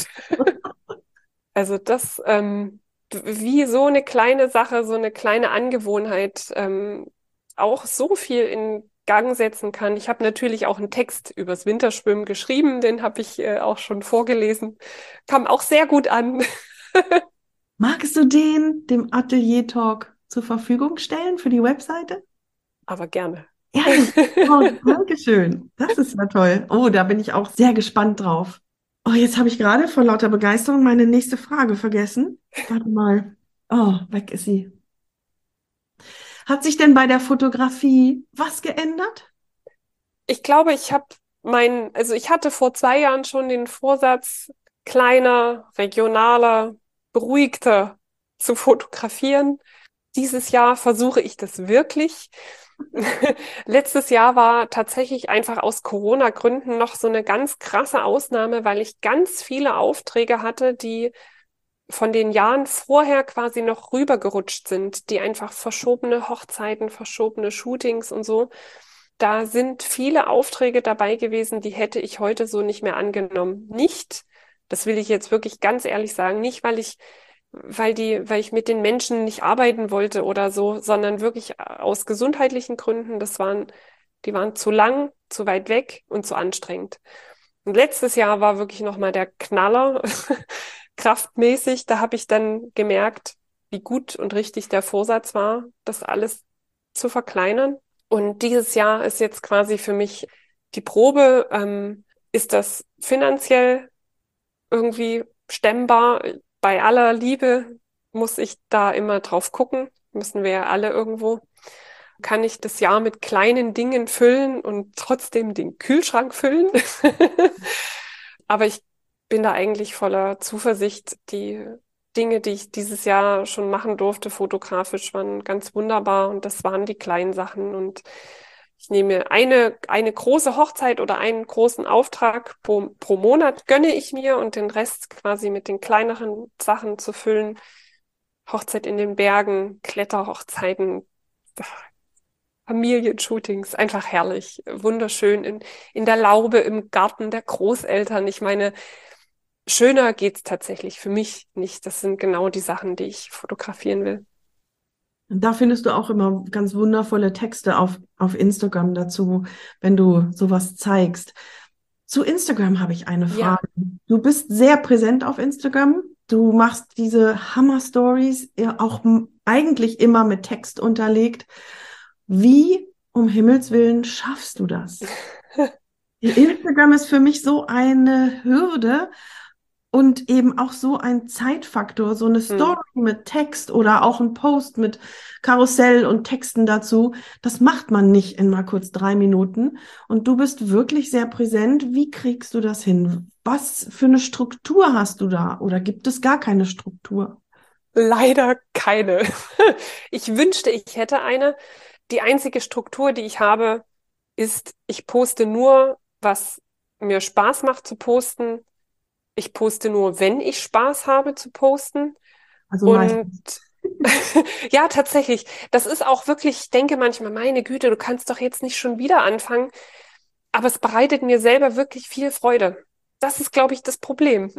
B: Also das, ähm, wie so eine kleine Sache, so eine kleine Angewohnheit ähm, auch so viel in Gang setzen kann. Ich habe natürlich auch einen Text übers Winterschwimmen geschrieben, den habe ich äh, auch schon vorgelesen. Kam auch sehr gut an.
A: Magst du den dem Atelier Talk zur Verfügung stellen für die Webseite?
B: Aber gerne.
A: Ehrlich? Oh, danke schön. Das ist ja toll. Oh, da bin ich auch sehr gespannt drauf. Oh, jetzt habe ich gerade vor lauter Begeisterung meine nächste Frage vergessen. Warte mal. Oh, weg ist sie. Hat sich denn bei der Fotografie was geändert?
B: Ich glaube, ich habe mein, also ich hatte vor zwei Jahren schon den Vorsatz, kleiner, regionaler, beruhigter zu fotografieren. Dieses Jahr versuche ich das wirklich. Letztes Jahr war tatsächlich einfach aus Corona-Gründen noch so eine ganz krasse Ausnahme, weil ich ganz viele Aufträge hatte, die von den Jahren vorher quasi noch rübergerutscht sind, die einfach verschobene Hochzeiten, verschobene Shootings und so. Da sind viele Aufträge dabei gewesen, die hätte ich heute so nicht mehr angenommen. Nicht, das will ich jetzt wirklich ganz ehrlich sagen, nicht, weil ich, weil die, weil ich mit den Menschen nicht arbeiten wollte oder so, sondern wirklich aus gesundheitlichen Gründen. Das waren, die waren zu lang, zu weit weg und zu anstrengend. Und letztes Jahr war wirklich nochmal der Knaller, kraftmäßig. Da habe ich dann gemerkt, wie gut und richtig der Vorsatz war, das alles zu verkleinern. Und dieses Jahr ist jetzt quasi für mich die Probe, ähm, ist das finanziell irgendwie stemmbar? Bei aller Liebe muss ich da immer drauf gucken, müssen wir ja alle irgendwo. Kann ich das Jahr mit kleinen Dingen füllen und trotzdem den Kühlschrank füllen? Aber ich bin da eigentlich voller Zuversicht. Die Dinge, die ich dieses Jahr schon machen durfte, fotografisch, waren ganz wunderbar und das waren die kleinen Sachen. Und ich nehme eine, eine große Hochzeit oder einen großen Auftrag pro, pro Monat gönne ich mir und den Rest quasi mit den kleineren Sachen zu füllen. Hochzeit in den Bergen, Kletterhochzeiten, Familienshootings, einfach herrlich, wunderschön in, in der Laube im Garten der Großeltern. Ich meine, schöner geht's tatsächlich für mich nicht. Das sind genau die Sachen, die ich fotografieren will.
A: Und da findest du auch immer ganz wundervolle Texte auf, auf Instagram dazu, wenn du sowas zeigst. Zu Instagram habe ich eine
B: Ja,
A: Frage. Du bist sehr präsent auf Instagram. Du machst diese Hammer-Stories, ja, auch m- eigentlich immer mit Text unterlegt. Wie um Himmels Willen schaffst du das? Instagram ist für mich so eine Hürde und eben auch so ein Zeitfaktor, so eine
B: hm.
A: Story mit Text oder auch ein Post mit Karussell und Texten dazu. Das macht man nicht in mal kurz drei Minuten. Und du bist wirklich sehr präsent. Wie kriegst du das hin? Was für eine Struktur hast du da? Oder gibt es gar keine Struktur?
B: Leider keine. Ich wünschte, ich hätte eine. Die einzige Struktur, die ich habe, ist, ich poste nur, was mir Spaß macht zu posten. Ich poste nur, wenn ich Spaß habe zu posten.
A: Also
B: Und
A: meistens.
B: ja, tatsächlich, das ist auch wirklich, ich denke manchmal, meine Güte, du kannst doch jetzt nicht schon wieder anfangen. Aber es bereitet mir selber wirklich viel Freude. Das ist, glaube ich, das Problem.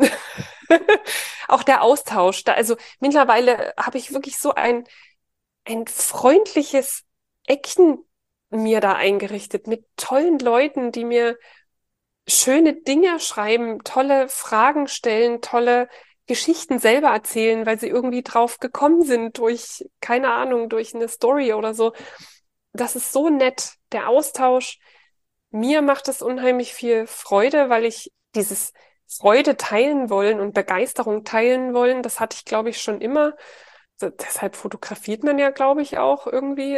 B: Auch der Austausch. Da, also mittlerweile habe ich wirklich so ein, ein freundliches Eckchen mir da eingerichtet mit tollen Leuten, die mir schöne Dinge schreiben, tolle Fragen stellen, tolle Geschichten selber erzählen, weil sie irgendwie drauf gekommen sind durch, keine Ahnung, durch eine Story oder so. Das ist so nett, der Austausch. Mir macht es unheimlich viel Freude, weil ich dieses Freude teilen wollen und Begeisterung teilen wollen, das hatte ich, glaube ich, schon immer. So, deshalb fotografiert man ja, glaube ich, auch irgendwie.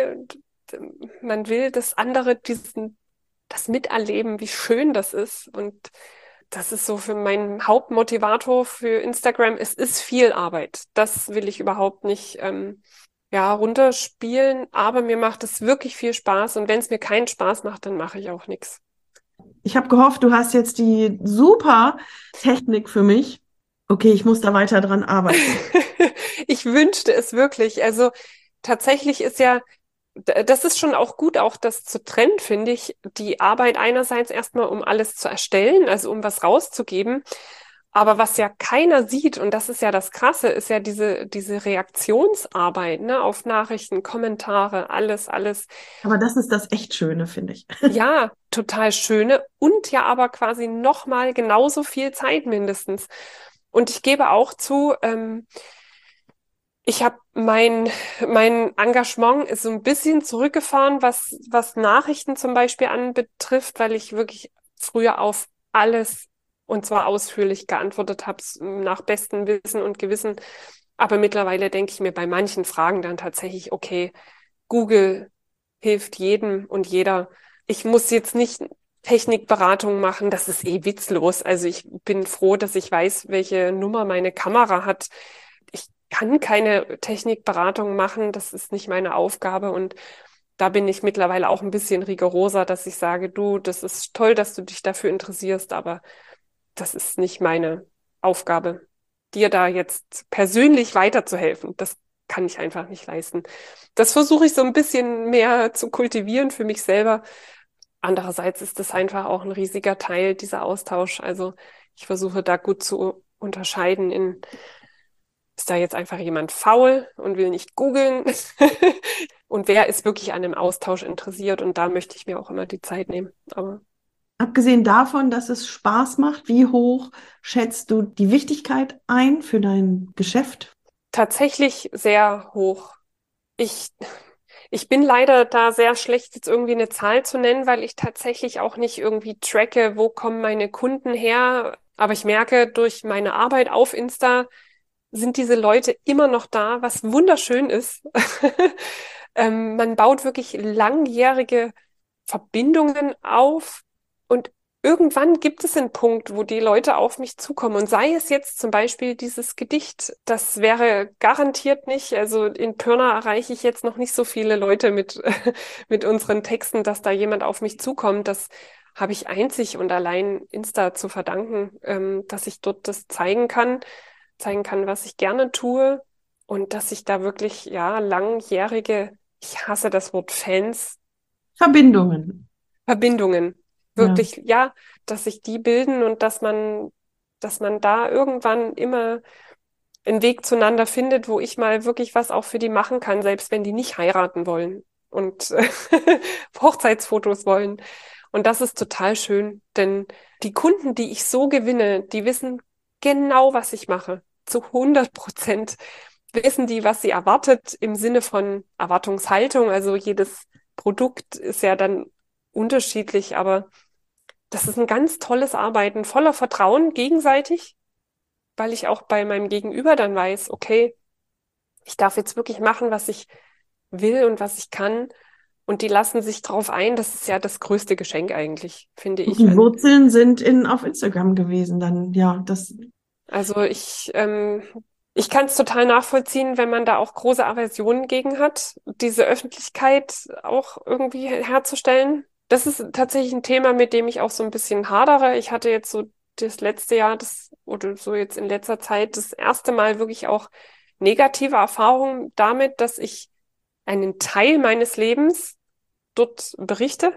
B: Man will, dass andere diesen, das miterleben, wie schön das ist. Und das ist so für meinen Hauptmotivator für Instagram. Es ist viel Arbeit. Das will ich überhaupt nicht, ähm, ja, runterspielen, aber mir macht es wirklich viel Spaß und wenn es mir keinen Spaß macht, dann mache ich auch nichts.
A: Ich habe gehofft, du hast jetzt die super Technik für mich. Okay, ich muss da weiter dran arbeiten.
B: Ich wünschte es wirklich. Also tatsächlich ist ja, d- das ist schon auch gut, auch das zu trennen, finde ich, die Arbeit einerseits erstmal, um alles zu erstellen, also um was rauszugeben. Aber was ja keiner sieht, und das ist ja das Krasse, ist ja diese, diese Reaktionsarbeit, ne, auf Nachrichten, Kommentare, alles, alles.
A: Aber das ist das echt Schöne, finde ich.
B: Ja, total schöne und ja aber quasi nochmal genauso viel Zeit mindestens. Und ich gebe auch zu, ähm, ich habe mein, mein Engagement ist so ein bisschen zurückgefahren, was, was Nachrichten zum Beispiel anbetrifft, weil ich wirklich früher auf alles und zwar ausführlich geantwortet habe, nach bestem Wissen und Gewissen. Aber mittlerweile denke ich mir bei manchen Fragen dann tatsächlich, okay, Google hilft jedem und jeder. Ich muss jetzt nicht Technikberatung machen, das ist eh witzlos. Also ich bin froh, dass ich weiß, welche Nummer meine Kamera hat. Ich kann keine Technikberatung machen, das ist nicht meine Aufgabe und da bin ich mittlerweile auch ein bisschen rigoroser, dass ich sage, du, das ist toll, dass du dich dafür interessierst, aber das ist nicht meine Aufgabe. dir da jetzt persönlich weiterzuhelfen. Das kann ich einfach nicht leisten. Das versuche ich so ein bisschen mehr zu kultivieren für mich selber. Andererseits ist das einfach auch ein riesiger Teil, dieser Austausch. Also ich versuche da gut zu unterscheiden in, ist da jetzt einfach jemand faul und will nicht googeln? Und wer ist wirklich an einem Austausch interessiert? Und da möchte ich mir auch immer die Zeit nehmen. Aber
A: Abgesehen davon, dass es Spaß macht, wie hoch schätzt du die Wichtigkeit ein für dein Geschäft?
B: tatsächlich sehr hoch. Ich, ich bin leider da sehr schlecht, jetzt irgendwie eine Zahl zu nennen, weil ich tatsächlich auch nicht irgendwie tracke, wo kommen meine Kunden her. Aber ich merke, durch meine Arbeit auf Insta sind diese Leute immer noch da, was wunderschön ist. Ähm, man baut wirklich langjährige Verbindungen auf und irgendwann gibt es einen Punkt, wo die Leute auf mich zukommen. Und sei es jetzt zum Beispiel dieses Gedicht, das wäre garantiert nicht, also in Pirna erreiche ich jetzt noch nicht so viele Leute mit, mit unseren Texten, dass da jemand auf mich zukommt. Das habe ich einzig und allein Insta zu verdanken, ähm, dass ich dort das zeigen kann, zeigen kann, was ich gerne tue und dass ich da wirklich, ja, langjährige, ich hasse das Wort Fans,
A: Verbindungen.
B: Verbindungen.
A: Ja.
B: Wirklich, ja, dass sich die bilden und dass man, dass man da irgendwann immer einen Weg zueinander findet, wo ich mal wirklich was auch für die machen kann, selbst wenn die nicht heiraten wollen und äh, Hochzeitsfotos wollen. Und das ist total schön, denn die Kunden, die ich so gewinne, die wissen genau, was ich mache. Zu hundert Prozent wissen die, was sie erwartet im Sinne von Erwartungshaltung. Also jedes Produkt ist ja dann unterschiedlich, aber das ist ein ganz tolles Arbeiten, voller Vertrauen gegenseitig, weil ich auch bei meinem Gegenüber dann weiß, okay, ich darf jetzt wirklich machen, was ich will und was ich kann. Und die lassen sich drauf ein. Das ist ja das größte Geschenk eigentlich, finde
A: Und
B: ich.
A: die
B: Wenn,
A: Wurzeln sind in, auf Instagram gewesen dann, ja, das.
B: also ich, ähm, ich kann es total nachvollziehen, wenn man da auch große Aversionen gegen hat, diese Öffentlichkeit auch irgendwie herzustellen. Das ist tatsächlich ein Thema, mit dem ich auch so ein bisschen hadere. Ich hatte jetzt so das letzte Jahr, das oder so jetzt in letzter Zeit das erste Mal wirklich auch negative Erfahrungen damit, dass ich einen Teil meines Lebens dort berichte.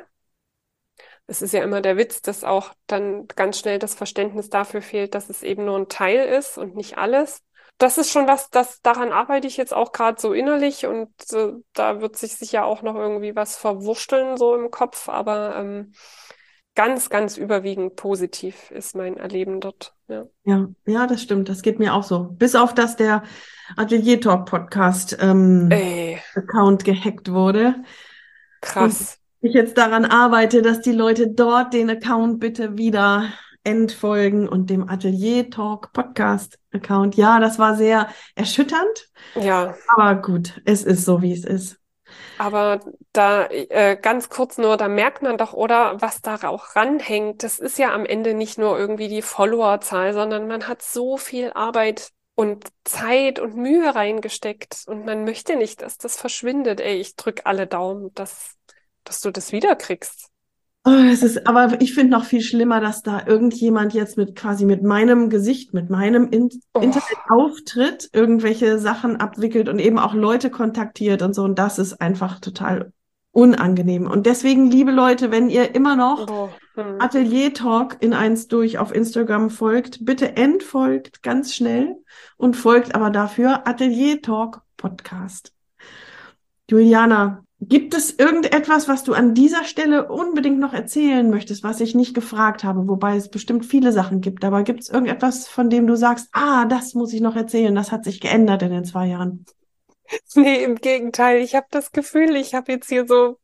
B: Es ist ja immer der Witz, dass auch dann ganz schnell das Verständnis dafür fehlt, dass es eben nur ein Teil ist und nicht alles. Das ist schon was, das daran arbeite ich jetzt auch gerade so innerlich und äh, da wird sich sicher auch noch irgendwie was verwursteln so im Kopf, aber ähm, ganz, ganz überwiegend positiv ist mein Erleben dort. Ja.
A: Ja, ja, das stimmt. Das geht mir auch so. Bis auf, dass der Atelier Talk Podcast ähm,
B: Ey,
A: Account gehackt wurde. Und
B: krass.
A: ich jetzt daran arbeite, dass die Leute dort den Account bitte wieder entfolgen und dem Atelier Talk Podcast Account. Ja, das war sehr erschütternd,
B: Ja.
A: aber gut, es ist so, wie es ist.
B: Aber da äh, ganz kurz nur, da merkt man doch, oder was da auch ranhängt. Das ist ja am Ende nicht nur irgendwie die Followerzahl, sondern man hat so viel Arbeit und Zeit und Mühe reingesteckt und man möchte nicht, dass das verschwindet. Ey, ich drück alle Daumen, dass, dass du das wiederkriegst.
A: Oh, es ist, aber ich finde noch viel schlimmer, dass da irgendjemand jetzt mit quasi mit meinem Gesicht, mit meinem In
B: Oh,
A: Internetauftritt irgendwelche Sachen abwickelt und eben auch Leute kontaktiert und so. Und das ist einfach total unangenehm. Und deswegen, liebe Leute, wenn ihr immer noch
B: boah, hm.
A: Atelier Talk in eins durch auf Instagram folgt, bitte entfolgt ganz schnell und folgt aber dafür Atelier Talk Podcast. Juliana, gibt es irgendetwas, was du an dieser Stelle unbedingt noch erzählen möchtest, was ich nicht gefragt habe, wobei es bestimmt viele Sachen gibt, aber gibt es irgendetwas, von dem du sagst, ah, das muss ich noch erzählen, das hat sich geändert in den zwei Jahren?
B: Nee, im Gegenteil. Ich habe das Gefühl, ich habe jetzt hier so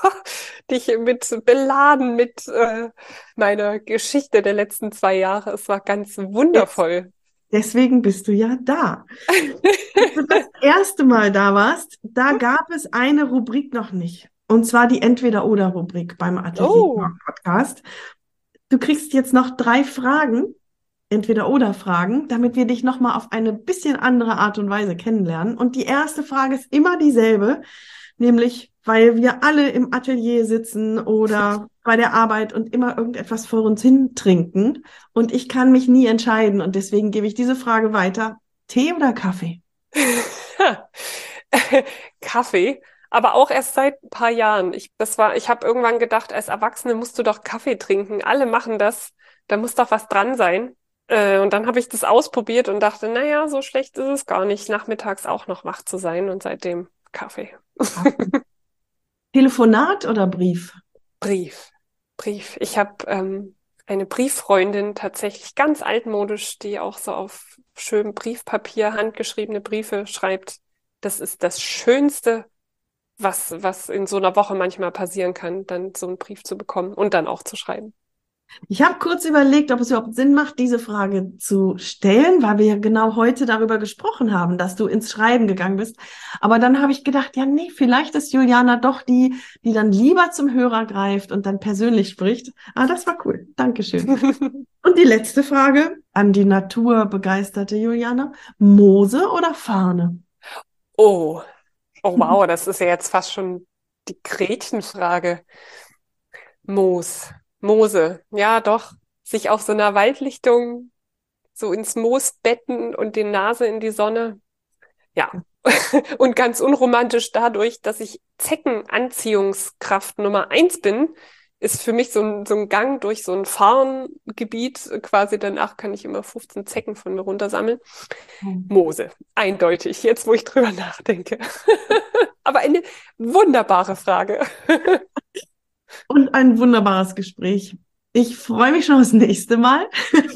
B: dich mit beladen mit äh, meiner Geschichte der letzten zwei Jahre. Es war ganz
A: Jetzt,
B: wundervoll.
A: deswegen bist du ja da. Als du das erste Mal da warst, da gab es eine Rubrik noch nicht. Und zwar die Entweder-Oder-Rubrik beim Atelier
B: Oh,
A: Podcast. Du kriegst jetzt noch drei Fragen, Entweder-Oder-Fragen, damit wir dich nochmal auf eine bisschen andere Art und Weise kennenlernen. Und die erste Frage ist immer dieselbe, nämlich, weil wir alle im Atelier sitzen oder bei der Arbeit und immer irgendetwas vor uns hin trinken. Und ich kann mich nie entscheiden. Und deswegen gebe ich diese Frage weiter. Tee oder Kaffee?
B: Kaffee, aber auch erst seit ein paar Jahren. Ich, das war, ich habe irgendwann gedacht, als Erwachsene musst du doch Kaffee trinken. Alle machen das. Da muss doch was dran sein. Äh, und dann habe ich das ausprobiert und dachte, naja, so schlecht ist es gar nicht, nachmittags auch noch wach zu sein. Und seitdem Kaffee.
A: Telefonat oder Brief?
B: Brief. Brief. Ich habe ähm, eine Brieffreundin, tatsächlich ganz altmodisch, die auch so auf schönem Briefpapier handgeschriebene Briefe schreibt. Das ist das Schönste, was, was in so einer Woche manchmal passieren kann, dann so einen Brief zu bekommen und dann auch zu schreiben.
A: Ich habe kurz überlegt, ob es überhaupt Sinn macht, diese Frage zu stellen, weil wir ja genau heute darüber gesprochen haben, dass du ins Schreiben gegangen bist. Aber dann habe ich gedacht, ja, nee, vielleicht ist Juliana doch die, die dann lieber zum Hörer greift und dann persönlich spricht. Ah, das war cool. Dankeschön. Und die letzte Frage an die naturbegeisterte Juliana. Moose oder Farne?
B: Oh, oh wow, das ist ja jetzt fast schon die Gretchenfrage. Moos, Moose, ja doch, sich auf so einer Waldlichtung so ins Moos betten und die Nase in die Sonne. Ja, und ganz unromantisch dadurch, dass ich Zeckenanziehungskraft Nummer eins bin, ist für mich so ein, so ein Gang durch so ein Farngebiet quasi. Danach kann ich immer fünfzehn Zecken von mir runtersammeln. Moose, eindeutig, jetzt wo ich drüber nachdenke. Aber eine wunderbare Frage.
A: Und ein wunderbares Gespräch. Ich freue mich schon aufs nächste Mal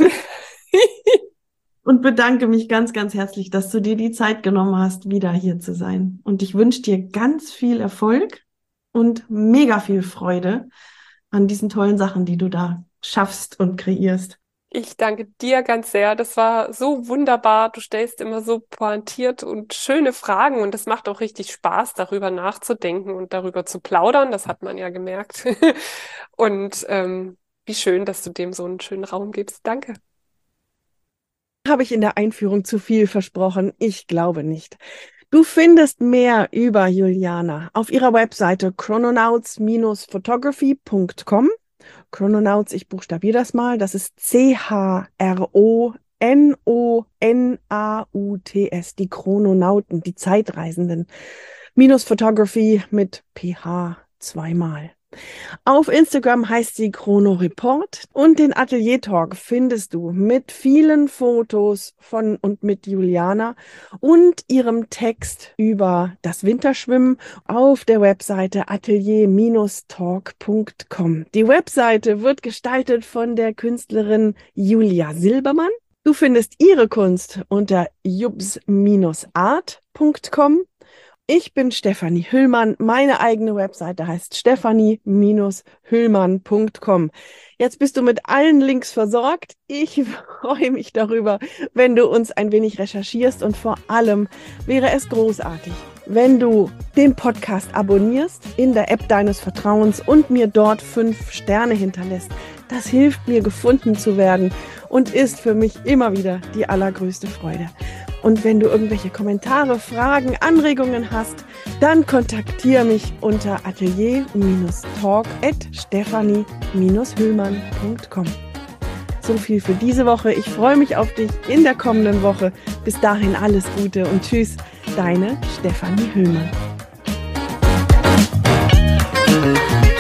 A: und bedanke mich ganz, ganz herzlich, dass du dir die Zeit genommen hast, wieder hier zu sein. Und ich wünsche dir ganz viel Erfolg und mega viel Freude an diesen tollen Sachen, die du da schaffst und kreierst.
B: Ich danke dir ganz sehr. Das war so wunderbar. Du stellst immer so pointiert und schöne Fragen und es macht auch richtig Spaß, darüber nachzudenken und darüber zu plaudern. Das hat man ja gemerkt. Und ähm, wie schön, dass du dem so einen schönen Raum gibst. Danke.
A: Habe ich in der Einführung zu viel versprochen? Ich glaube nicht. Du findest mehr über Juliana auf ihrer Webseite chrononauts Bindestrich photography Punkt com. Chrononauts, ich buchstabiere das mal, das ist C H R O N O N A U T S, die Chrononauten, die Zeitreisenden. Minus Photography mit P H zweimal. Auf Instagram heißt sie Chrono Report und den Atelier Talk findest du mit vielen Fotos von und mit Juliana und ihrem Text über das Winterschwimmen auf der Webseite atelier Bindestrich talk Punkt com. Die Webseite wird gestaltet von der Künstlerin Julia Silbermann. Du findest ihre Kunst unter jubs Bindestrich art Punkt com. Ich bin Stefanie Hüllmann. Meine eigene Webseite heißt stephanie Bindestrich hüllmann Punkt com. Jetzt bist du mit allen Links versorgt. Ich freue mich darüber, wenn du uns ein wenig recherchierst und vor allem wäre es großartig, wenn du den Podcast abonnierst in der App deines Vertrauens und mir dort fünf Sterne hinterlässt. Das hilft mir, gefunden zu werden und ist für mich immer wieder die allergrößte Freude. Und wenn du irgendwelche Kommentare, Fragen, Anregungen hast, dann kontaktiere mich unter atelier talk at stephanie hüllmann Punkt com. So viel für diese Woche. Ich freue mich auf dich in der kommenden Woche. Bis dahin alles Gute und tschüss, deine Stefanie Hüllmann.